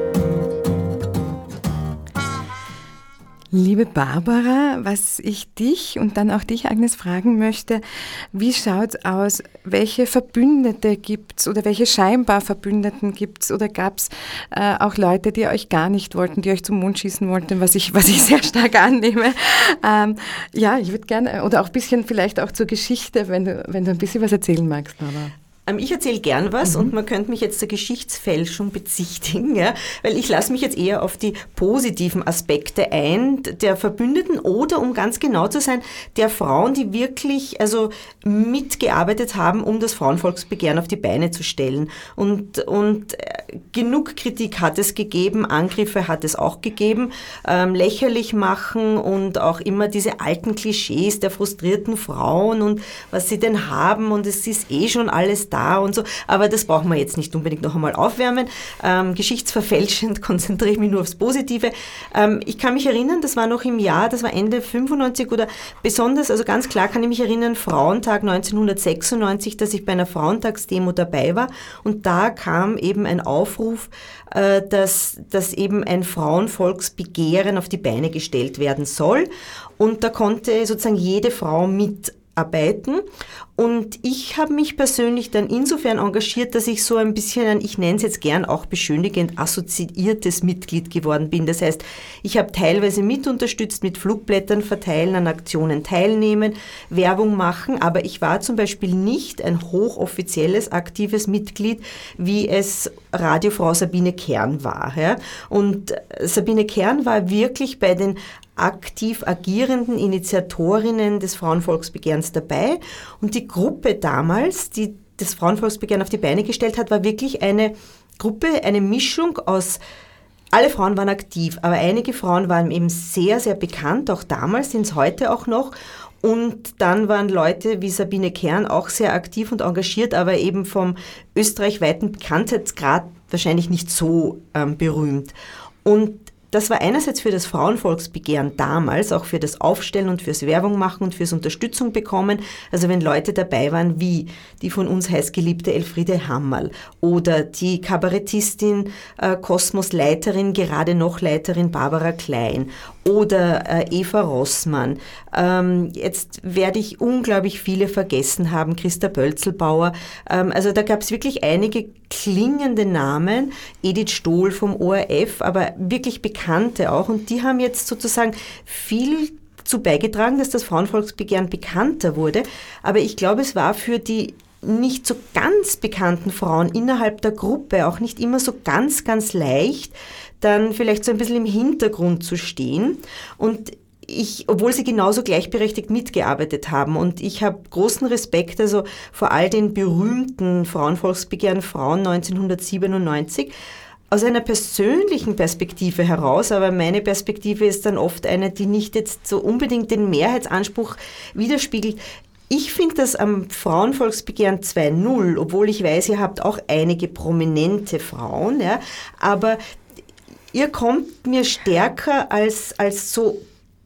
Liebe Barbara, was ich dich und dann auch dich, Agnes, fragen möchte, wie schaut's aus? Welche Verbündete gibt's oder welche scheinbar Verbündeten gibt's oder gab's äh, auch Leute, die euch gar nicht wollten, die euch zum Mond schießen wollten, was ich, was ich sehr stark annehme? Ähm, ja, ich würde gerne, oder auch ein bisschen vielleicht auch zur Geschichte, wenn du, wenn du ein bisschen was erzählen magst, Barbara. Ähm, Ich erzähle gern was, mhm. und man könnte mich jetzt der Geschichtsfälschung bezichtigen, ja, weil ich lasse mich jetzt eher auf die positiven Aspekte ein, der Verbündeten oder, um ganz genau zu sein, der Frauen, die wirklich also mitgearbeitet haben, um das Frauenvolksbegehren auf die Beine zu stellen. Und, und äh, genug Kritik hat es gegeben, Angriffe hat es auch gegeben, ähm, lächerlich machen und auch immer diese alten Klischees der frustrierten Frauen und was sie denn haben und es ist eh schon alles da. Da und so, aber das brauchen wir jetzt nicht unbedingt noch einmal aufwärmen. Ähm, geschichtsverfälschend konzentriere ich mich nur aufs Positive. Ähm, ich kann mich erinnern, das war noch im Jahr, das war Ende fünfundneunzig oder besonders, also ganz klar kann ich mich erinnern, Frauentag neunzehnhundertsechsundneunzig, dass ich bei einer Frauentagsdemo dabei war und da kam eben ein Aufruf, äh, dass, dass eben ein Frauenvolksbegehren auf die Beine gestellt werden soll und da konnte sozusagen jede Frau mitarbeiten. Und ich habe mich persönlich dann insofern engagiert, dass ich so ein bisschen ein, ich nenne es jetzt gern auch beschönigend, assoziiertes Mitglied geworden bin. Das heißt, ich habe teilweise mit unterstützt, mit Flugblättern verteilen, an Aktionen teilnehmen, Werbung machen, aber ich war zum Beispiel nicht ein hochoffizielles, aktives Mitglied, wie es Radiofrau Sabine Kern war. Ja? Und Sabine Kern war wirklich bei den aktiv agierenden Initiatorinnen des Frauenvolksbegehrens dabei und die Gruppe damals, die das Frauenvolksbegehren auf die Beine gestellt hat, war wirklich eine Gruppe, eine Mischung aus, alle Frauen waren aktiv, aber einige Frauen waren eben sehr, sehr bekannt, auch damals, sind es heute auch noch. Und dann waren Leute wie Sabine Kern auch sehr aktiv und engagiert, aber eben vom österreichweiten Bekanntheitsgrad wahrscheinlich nicht so ähm, berühmt. Und das war einerseits für das Frauenvolksbegehren damals, auch für das Aufstellen und fürs Werbung machen und fürs Unterstützung bekommen. Also wenn Leute dabei waren wie die von uns heißgeliebte Elfriede Hammerl oder die Kabarettistin, äh, Kosmos-Leiterin, gerade noch Leiterin Barbara Klein oder äh, Eva Rossmann. Ähm, jetzt werde ich unglaublich viele vergessen haben, Christa Bölzelbauer. Ähm, also da gab es wirklich einige klingende Namen, Edith Stohl vom O R F, aber wirklich Bekannte auch. Und die haben jetzt sozusagen viel dazu beigetragen, dass das Frauenvolksbegehren bekannter wurde. Aber ich glaube, es war für die nicht so ganz bekannten Frauen innerhalb der Gruppe auch nicht immer so ganz, ganz leicht, dann vielleicht so ein bisschen im Hintergrund zu stehen. Und ich, obwohl sie genauso gleichberechtigt mitgearbeitet haben. Und ich habe großen Respekt also vor all den berühmten Frauenvolksbegehren Frauen neunzehnhundertsiebenundneunzig. Aus einer persönlichen Perspektive heraus, aber meine Perspektive ist dann oft eine, die nicht jetzt so unbedingt den Mehrheitsanspruch widerspiegelt. Ich finde das am Frauenvolksbegehren zwei null, obwohl ich weiß, ihr habt auch einige prominente Frauen, ja, aber ihr kommt mir stärker als, als so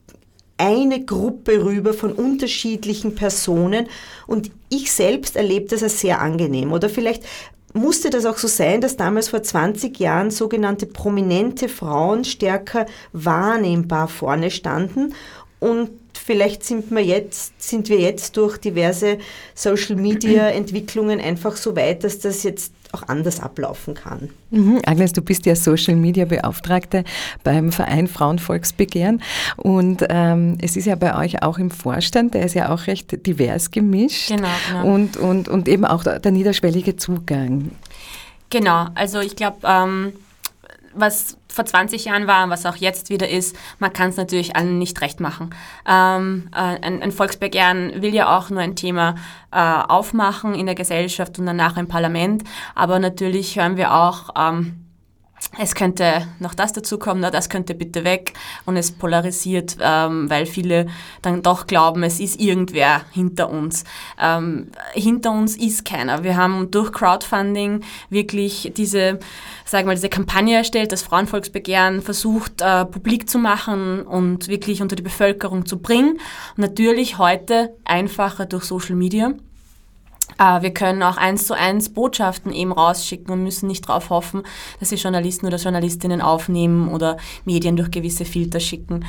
eine Gruppe rüber von unterschiedlichen Personen und ich selbst erlebe das als sehr angenehm. Oder vielleicht musste das auch so sein, dass damals vor zwanzig Jahren sogenannte prominente Frauen stärker wahrnehmbar vorne standen und vielleicht sind wir jetzt, sind wir jetzt durch diverse Social-Media-Entwicklungen einfach so weit, dass das jetzt auch anders ablaufen kann. Mhm. Agnes, du bist ja Social-Media-Beauftragte beim Verein Frauenvolksbegehren und ähm, es ist ja bei euch auch im Vorstand, der ist ja auch recht divers gemischt. Genau, genau. Und, und, und eben auch der, der niederschwellige Zugang. Genau, also ich glaube, ähm, was vor zwanzig Jahren war und was auch jetzt wieder ist, man kann es natürlich allen nicht recht machen. Ähm, äh, ein, ein Volksbegehren will ja auch nur ein Thema äh, aufmachen in der Gesellschaft und danach im Parlament, aber natürlich hören wir auch, ähm, es könnte noch das dazukommen, na, das könnte bitte weg und es polarisiert, ähm, weil viele dann doch glauben, es ist irgendwer hinter uns. Ähm, hinter uns ist keiner. Wir haben durch Crowdfunding wirklich diese, sagen wir mal, diese Kampagne erstellt, das Frauenvolksbegehren versucht, äh, publik zu machen und wirklich unter die Bevölkerung zu bringen. Und natürlich heute einfacher durch Social Media. Wir können auch eins zu eins Botschaften eben rausschicken und müssen nicht darauf hoffen, dass sie Journalisten oder Journalistinnen aufnehmen oder Medien durch gewisse Filter schicken.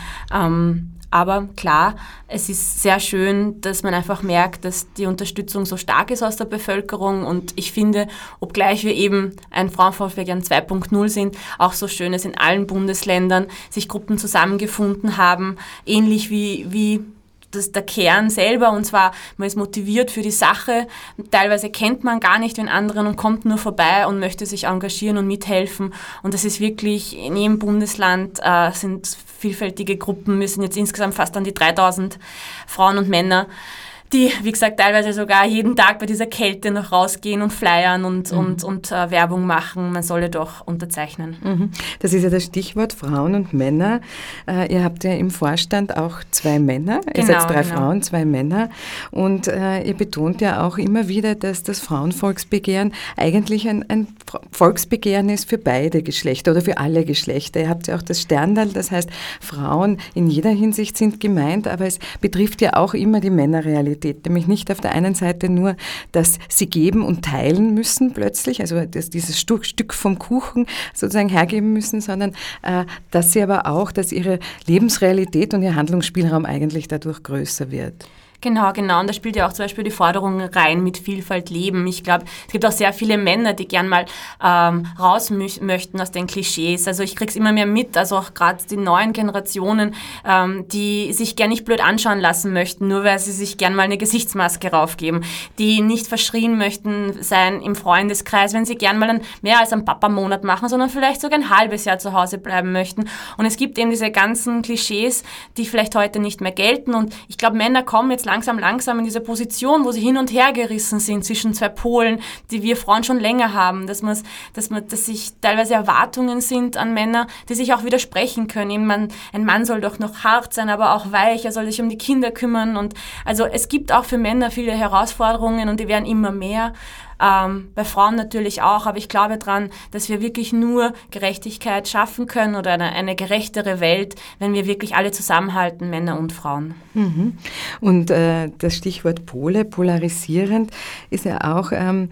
Aber klar, es ist sehr schön, dass man einfach merkt, dass die Unterstützung so stark ist aus der Bevölkerung und ich finde, obgleich wir eben ein Frauenvolksbegehren zwei Punkt null sind, auch so schön, dass in allen Bundesländern sich Gruppen zusammengefunden haben, ähnlich wie, wie das der Kern selber, und zwar, man ist motiviert für die Sache, teilweise kennt man gar nicht den anderen und kommt nur vorbei und möchte sich engagieren und mithelfen und das ist wirklich, in jedem Bundesland äh, sind vielfältige Gruppen, wir sind jetzt insgesamt fast an die dreitausend Frauen und Männer, die, wie gesagt, teilweise sogar jeden Tag bei dieser Kälte noch rausgehen und flyern und, mhm. und, und äh, Werbung machen. Man solle doch unterzeichnen. Mhm. Das ist ja das Stichwort Frauen und Männer. Äh, ihr habt ja im Vorstand auch zwei Männer. Ihr Genau, seid drei genau. Frauen, zwei Männer. Und äh, ihr betont ja auch immer wieder, dass das Frauenvolksbegehren eigentlich ein, ein Volksbegehren ist für beide Geschlechter oder für alle Geschlechter. Ihr habt ja auch das Sterndal, das heißt, Frauen in jeder Hinsicht sind gemeint, aber es betrifft ja auch immer die Männerrealität. Nämlich nicht auf der einen Seite nur, dass sie geben und teilen müssen plötzlich, also dass dieses Stück, Stück vom Kuchen sozusagen hergeben müssen, sondern äh, dass sie aber auch, dass ihre Lebensrealität und ihr Handlungsspielraum eigentlich dadurch größer wird. Genau, genau. Und da spielt ja auch zum Beispiel die Forderung rein mit Vielfalt leben. Ich glaube, es gibt auch sehr viele Männer, die gern mal ähm, raus mü- möchten aus den Klischees. Also ich krieg's immer mehr mit, also auch gerade die neuen Generationen, ähm, die sich gern nicht blöd anschauen lassen möchten, nur weil sie sich gern mal eine Gesichtsmaske raufgeben, die nicht verschrien möchten sein im Freundeskreis, wenn sie gern mal ein, mehr als einen Papa-Monat machen, sondern vielleicht sogar ein halbes Jahr zu Hause bleiben möchten. Und es gibt eben diese ganzen Klischees, die vielleicht heute nicht mehr gelten. Und ich glaube, Männer kommen jetzt langsam, langsam in diese Position, wo sie hin und her gerissen sind zwischen zwei Polen, die wir Frauen schon länger haben, dass man, dass man, dass sich teilweise Erwartungen sind an Männer, die sich auch widersprechen können. Eben man, ein Mann soll doch noch hart sein, aber auch weich, er soll sich um die Kinder kümmern und also es gibt auch für Männer viele Herausforderungen und die werden immer mehr. Ähm, bei Frauen natürlich auch, aber ich glaube daran, dass wir wirklich nur Gerechtigkeit schaffen können oder eine, eine gerechtere Welt, wenn wir wirklich alle zusammenhalten, Männer und Frauen. Mhm. Und äh, das Stichwort Pole, polarisierend, ist ja auch, ähm,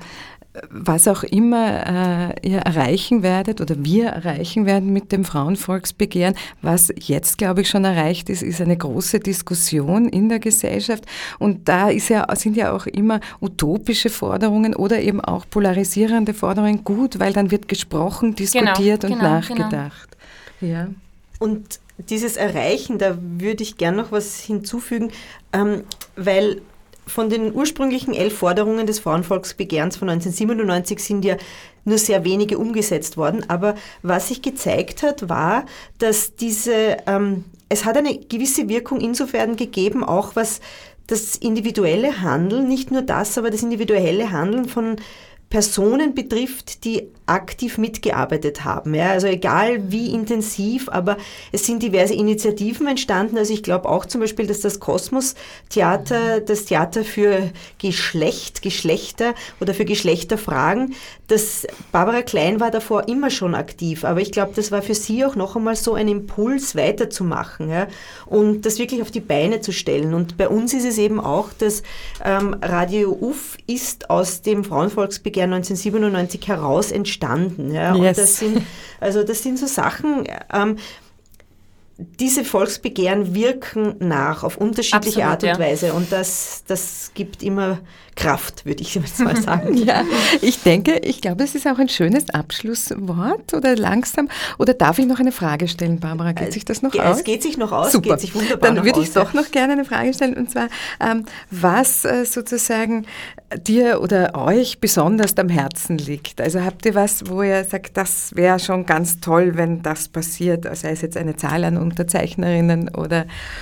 was auch immer äh, ihr erreichen werdet oder wir erreichen werden mit dem Frauenvolksbegehren, was jetzt, glaube ich, schon erreicht ist, ist eine große Diskussion in der Gesellschaft. Und da ist ja, sind ja auch immer utopische Forderungen oder eben auch polarisierende Forderungen gut, weil dann wird gesprochen, diskutiert genau, und genau, nachgedacht. Genau. Ja. Und dieses Erreichen, da würde ich gern noch was hinzufügen, ähm, weil von den ursprünglichen elf Forderungen des Frauenvolksbegehrens von neunzehnhundertsiebenundneunzig sind ja nur sehr wenige umgesetzt worden. Aber was sich gezeigt hat, war, dass diese, ähm, es hat eine gewisse Wirkung insofern gegeben, auch was das individuelle Handeln, nicht nur das, aber das individuelle Handeln von Personen betrifft, die aktiv mitgearbeitet haben. Ja, also egal wie intensiv, aber es sind diverse Initiativen entstanden. Also ich glaube auch zum Beispiel, dass das Kosmos-Theater, das Theater für Geschlecht, Geschlechter oder für Geschlechterfragen, das Barbara Klein war davor immer schon aktiv, aber ich glaube, das war für sie auch noch einmal so ein Impuls, weiterzumachen, ja, und das wirklich auf die Beine zu stellen. Und bei uns ist es eben auch, dass ähm, Radio U F ist aus dem Frauenvolksbegehren neunzehnhundertsiebenundneunzig heraus entstanden. Ja, yes. Und das sind, also das sind so Sachen, ähm, diese Volksbegehren wirken nach auf unterschiedliche Absolut, Art und ja. Weise und das, das gibt immer Kraft, würde ich jetzt mal sagen. Ja, ich denke, ich glaube, es ist auch ein schönes Abschlusswort oder langsam. Oder darf ich noch eine Frage stellen, Barbara? Geht sich das noch Ge- aus? Es geht sich noch aus, Super. geht sich wunderbar Dann noch würde aus, ich doch ja. noch gerne eine Frage stellen, und zwar, ähm, was äh, sozusagen dir oder euch besonders am Herzen liegt. Also habt ihr was, wo ihr sagt, das wäre schon ganz toll, wenn das passiert, sei es jetzt eine Zahl an Unterzeichnerinnen oder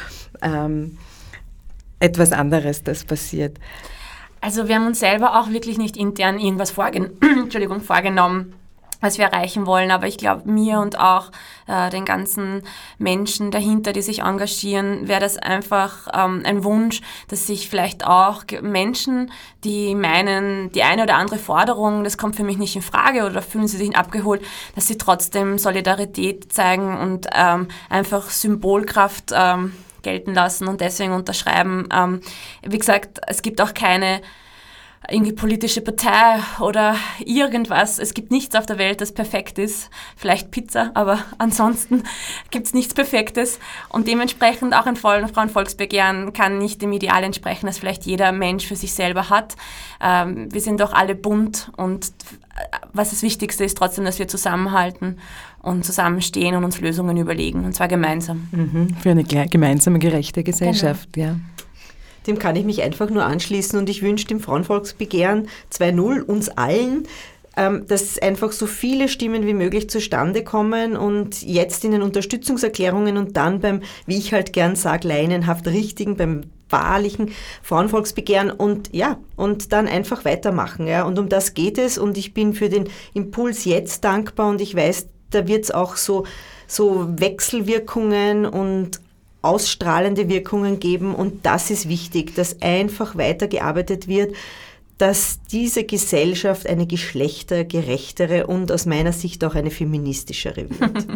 ähm, etwas anderes, das passiert? Also wir haben uns selber auch wirklich nicht intern irgendwas vorgen Entschuldigung, vorgenommen, was wir erreichen wollen, aber ich glaube, mir und auch äh, den ganzen Menschen dahinter, die sich engagieren, wäre das einfach ähm, ein Wunsch, dass sich vielleicht auch ge- Menschen, die meinen, die eine oder andere Forderung, das kommt für mich nicht in Frage oder fühlen sie sich nicht abgeholt, dass sie trotzdem Solidarität zeigen und ähm, einfach Symbolkraft ähm, gelten lassen und deswegen unterschreiben. Ähm, wie gesagt, es gibt auch keine irgendwie politische Partei oder irgendwas. Es gibt nichts auf der Welt, das perfekt ist. Vielleicht Pizza, aber ansonsten gibt es nichts Perfektes. Und dementsprechend auch ein Frauenvolksbegehren kann nicht dem Ideal entsprechen, das vielleicht jeder Mensch für sich selber hat. Ähm, wir sind doch alle bunt und was das Wichtigste ist trotzdem, dass wir zusammenhalten und zusammenstehen und uns Lösungen überlegen, und zwar gemeinsam. Mhm, für eine ge- gemeinsame, gerechte Gesellschaft, genau. Ja. Dem kann ich mich einfach nur anschließen und ich wünsche dem Frauenvolksbegehren zwei null uns allen, ähm, dass einfach so viele Stimmen wie möglich zustande kommen und jetzt in den Unterstützungserklärungen und dann beim, wie ich halt gern sage, laienhaft richtigen, beim wahrlichen Frauenvolksbegehren und ja, und dann einfach weitermachen. Ja. Und um das geht es und ich bin für den Impuls jetzt dankbar und ich weiß, da wird es auch so, so Wechselwirkungen und ausstrahlende Wirkungen geben und das ist wichtig, dass einfach weitergearbeitet wird, dass diese Gesellschaft eine geschlechtergerechtere und aus meiner Sicht auch eine feministischere wird.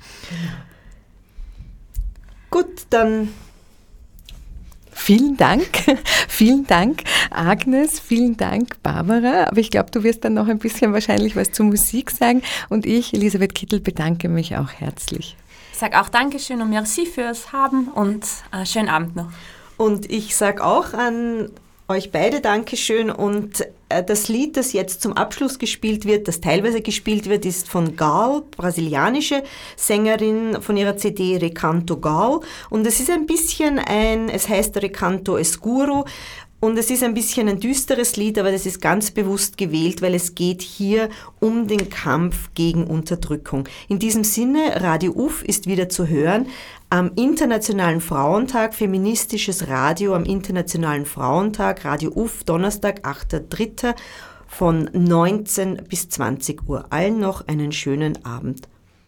Gut, dann Vielen Dank, vielen Dank Agnes, vielen Dank Barbara, aber ich glaube, du wirst dann noch ein bisschen wahrscheinlich was zur Musik sagen und ich, Elisabeth Kittel, bedanke mich auch herzlich. Ich sage auch Dankeschön und merci fürs Haben und äh, schönen Abend noch. Und ich sage auch an euch beide Dankeschön und äh, das Lied, das jetzt zum Abschluss gespielt wird, das teilweise gespielt wird, ist von Gal, brasilianische Sängerin von ihrer C D Recanto Gal und es ist ein bisschen ein, es heißt Recanto Escuro und es ist ein bisschen ein düsteres Lied, aber das ist ganz bewusst gewählt, weil es geht hier um den Kampf gegen Unterdrückung. In diesem Sinne, Radio Uff ist wieder zu hören am Internationalen Frauentag, feministisches Radio am Internationalen Frauentag, Radio Uff, Donnerstag, achter dritter von neunzehn bis zwanzig Uhr. Allen noch einen schönen Abend.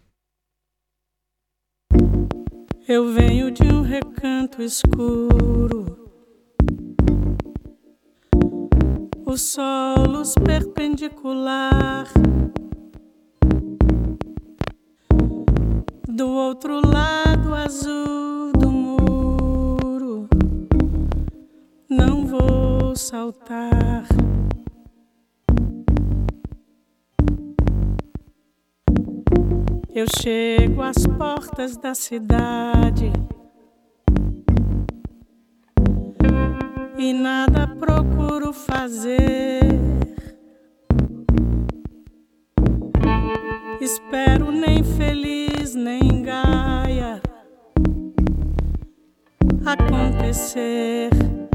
Eu venho de um recanto escuro, o sol, luz perpendicular. Do outro lado azul do muro, não vou saltar. Eu chego às portas da cidade e nada procuro fazer. Espero nem feliz nem gaia acontecer.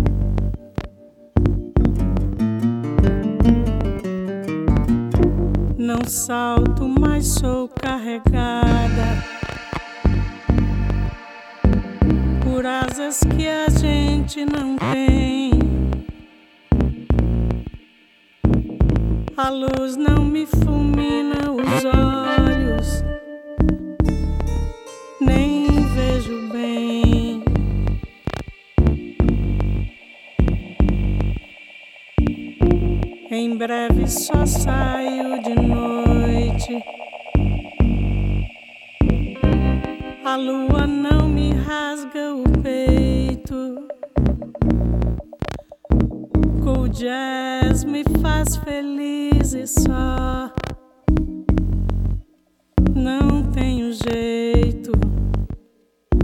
Não salto, mas sou carregada por asas que a gente não tem. A luz não me fulmina os olhos, nem vejo bem. Em breve só saio de noite. A lua não me rasga o peito. O jazz me faz feliz e só. Não tenho jeito.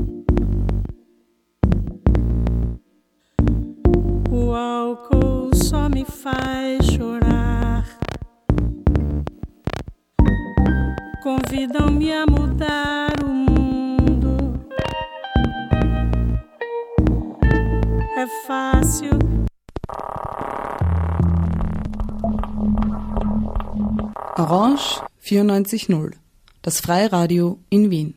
álcool só me faz chorar. Convidam-me a mudar o mundo. É fácil. Orange vierundneunzig Komma null, das Freiradio in Wien.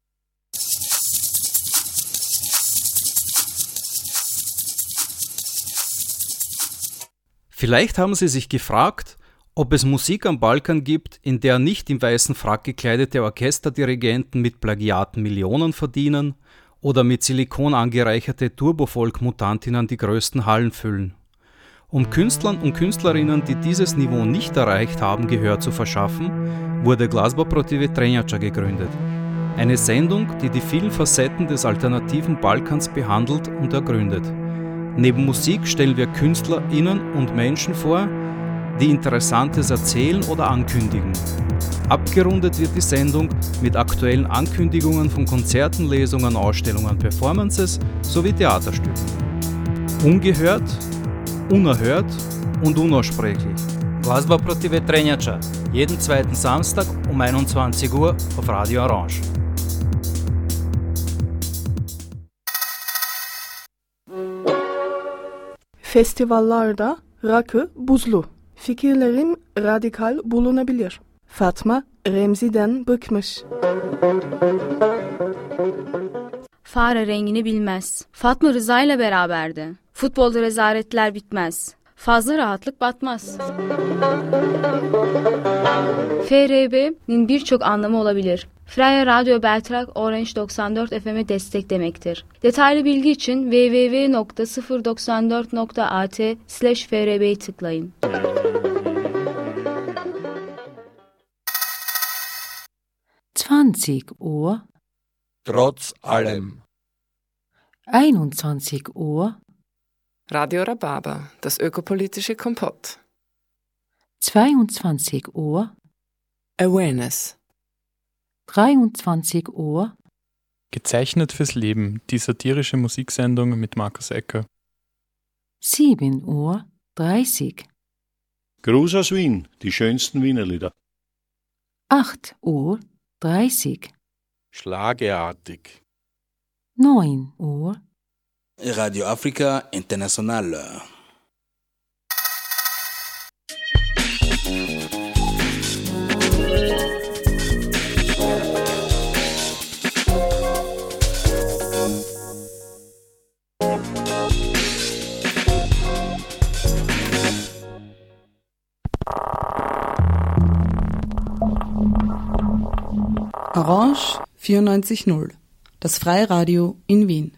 Vielleicht haben Sie sich gefragt, ob es Musik am Balkan gibt, in der nicht im weißen Frack gekleidete Orchesterdirigenten mit Plagiaten Millionen verdienen oder mit Silikon angereicherte Turbofolk-Mutantinnen die größten Hallen füllen. Um Künstlern und Künstlerinnen, die dieses Niveau nicht erreicht haben, Gehör zu verschaffen, wurde Glazba protiv Trenjača gegründet. Eine Sendung, die die vielen Facetten des alternativen Balkans behandelt und ergründet. Neben Musik stellen wir KünstlerInnen und Menschen vor, die Interessantes erzählen oder ankündigen. Abgerundet wird die Sendung mit aktuellen Ankündigungen von Konzerten, Lesungen, Ausstellungen, Performances sowie Theaterstücken. Ungehört, unerhört und unaussprechlich. Glazba protiv Trenjača, jeden zweiten Samstag um einundzwanzig Uhr auf Radio Orange. Festivallarda rakı buzlu. Fikirlerim radikal bulunabilir. Fatma Remzi'den bıkmış. Fare rengini bilmez. Fatma Rıza ile beraberdi. Futbolda rezaletler bitmez. Fazla rahatlık batmaz. F R B'nin birçok anlamı olabilir. Freya Radio Beltrak Orange doksan dört F M'e destek demektir. Detaylı bilgi için double-u double-u double-u nokta sıfır doksan dört nokta a t slash f r b'yi tıklayın. zwanzig Uhr. Trotz allem. einundzwanzig Uhr. Radio Rhabarber, das ökopolitische Kompott. zweiundzwanzig Uhr. Awareness. dreiundzwanzig Uhr. Gezeichnet fürs Leben, die satirische Musiksendung mit Markus Ecker. sieben Uhr dreißig. Gruß aus Wien, die schönsten Wienerlieder. acht Uhr dreißig. Schlagerartig. neun Uhr. Radio Africa International. Orange vierundneunzig Komma null, das Freiradio in Wien.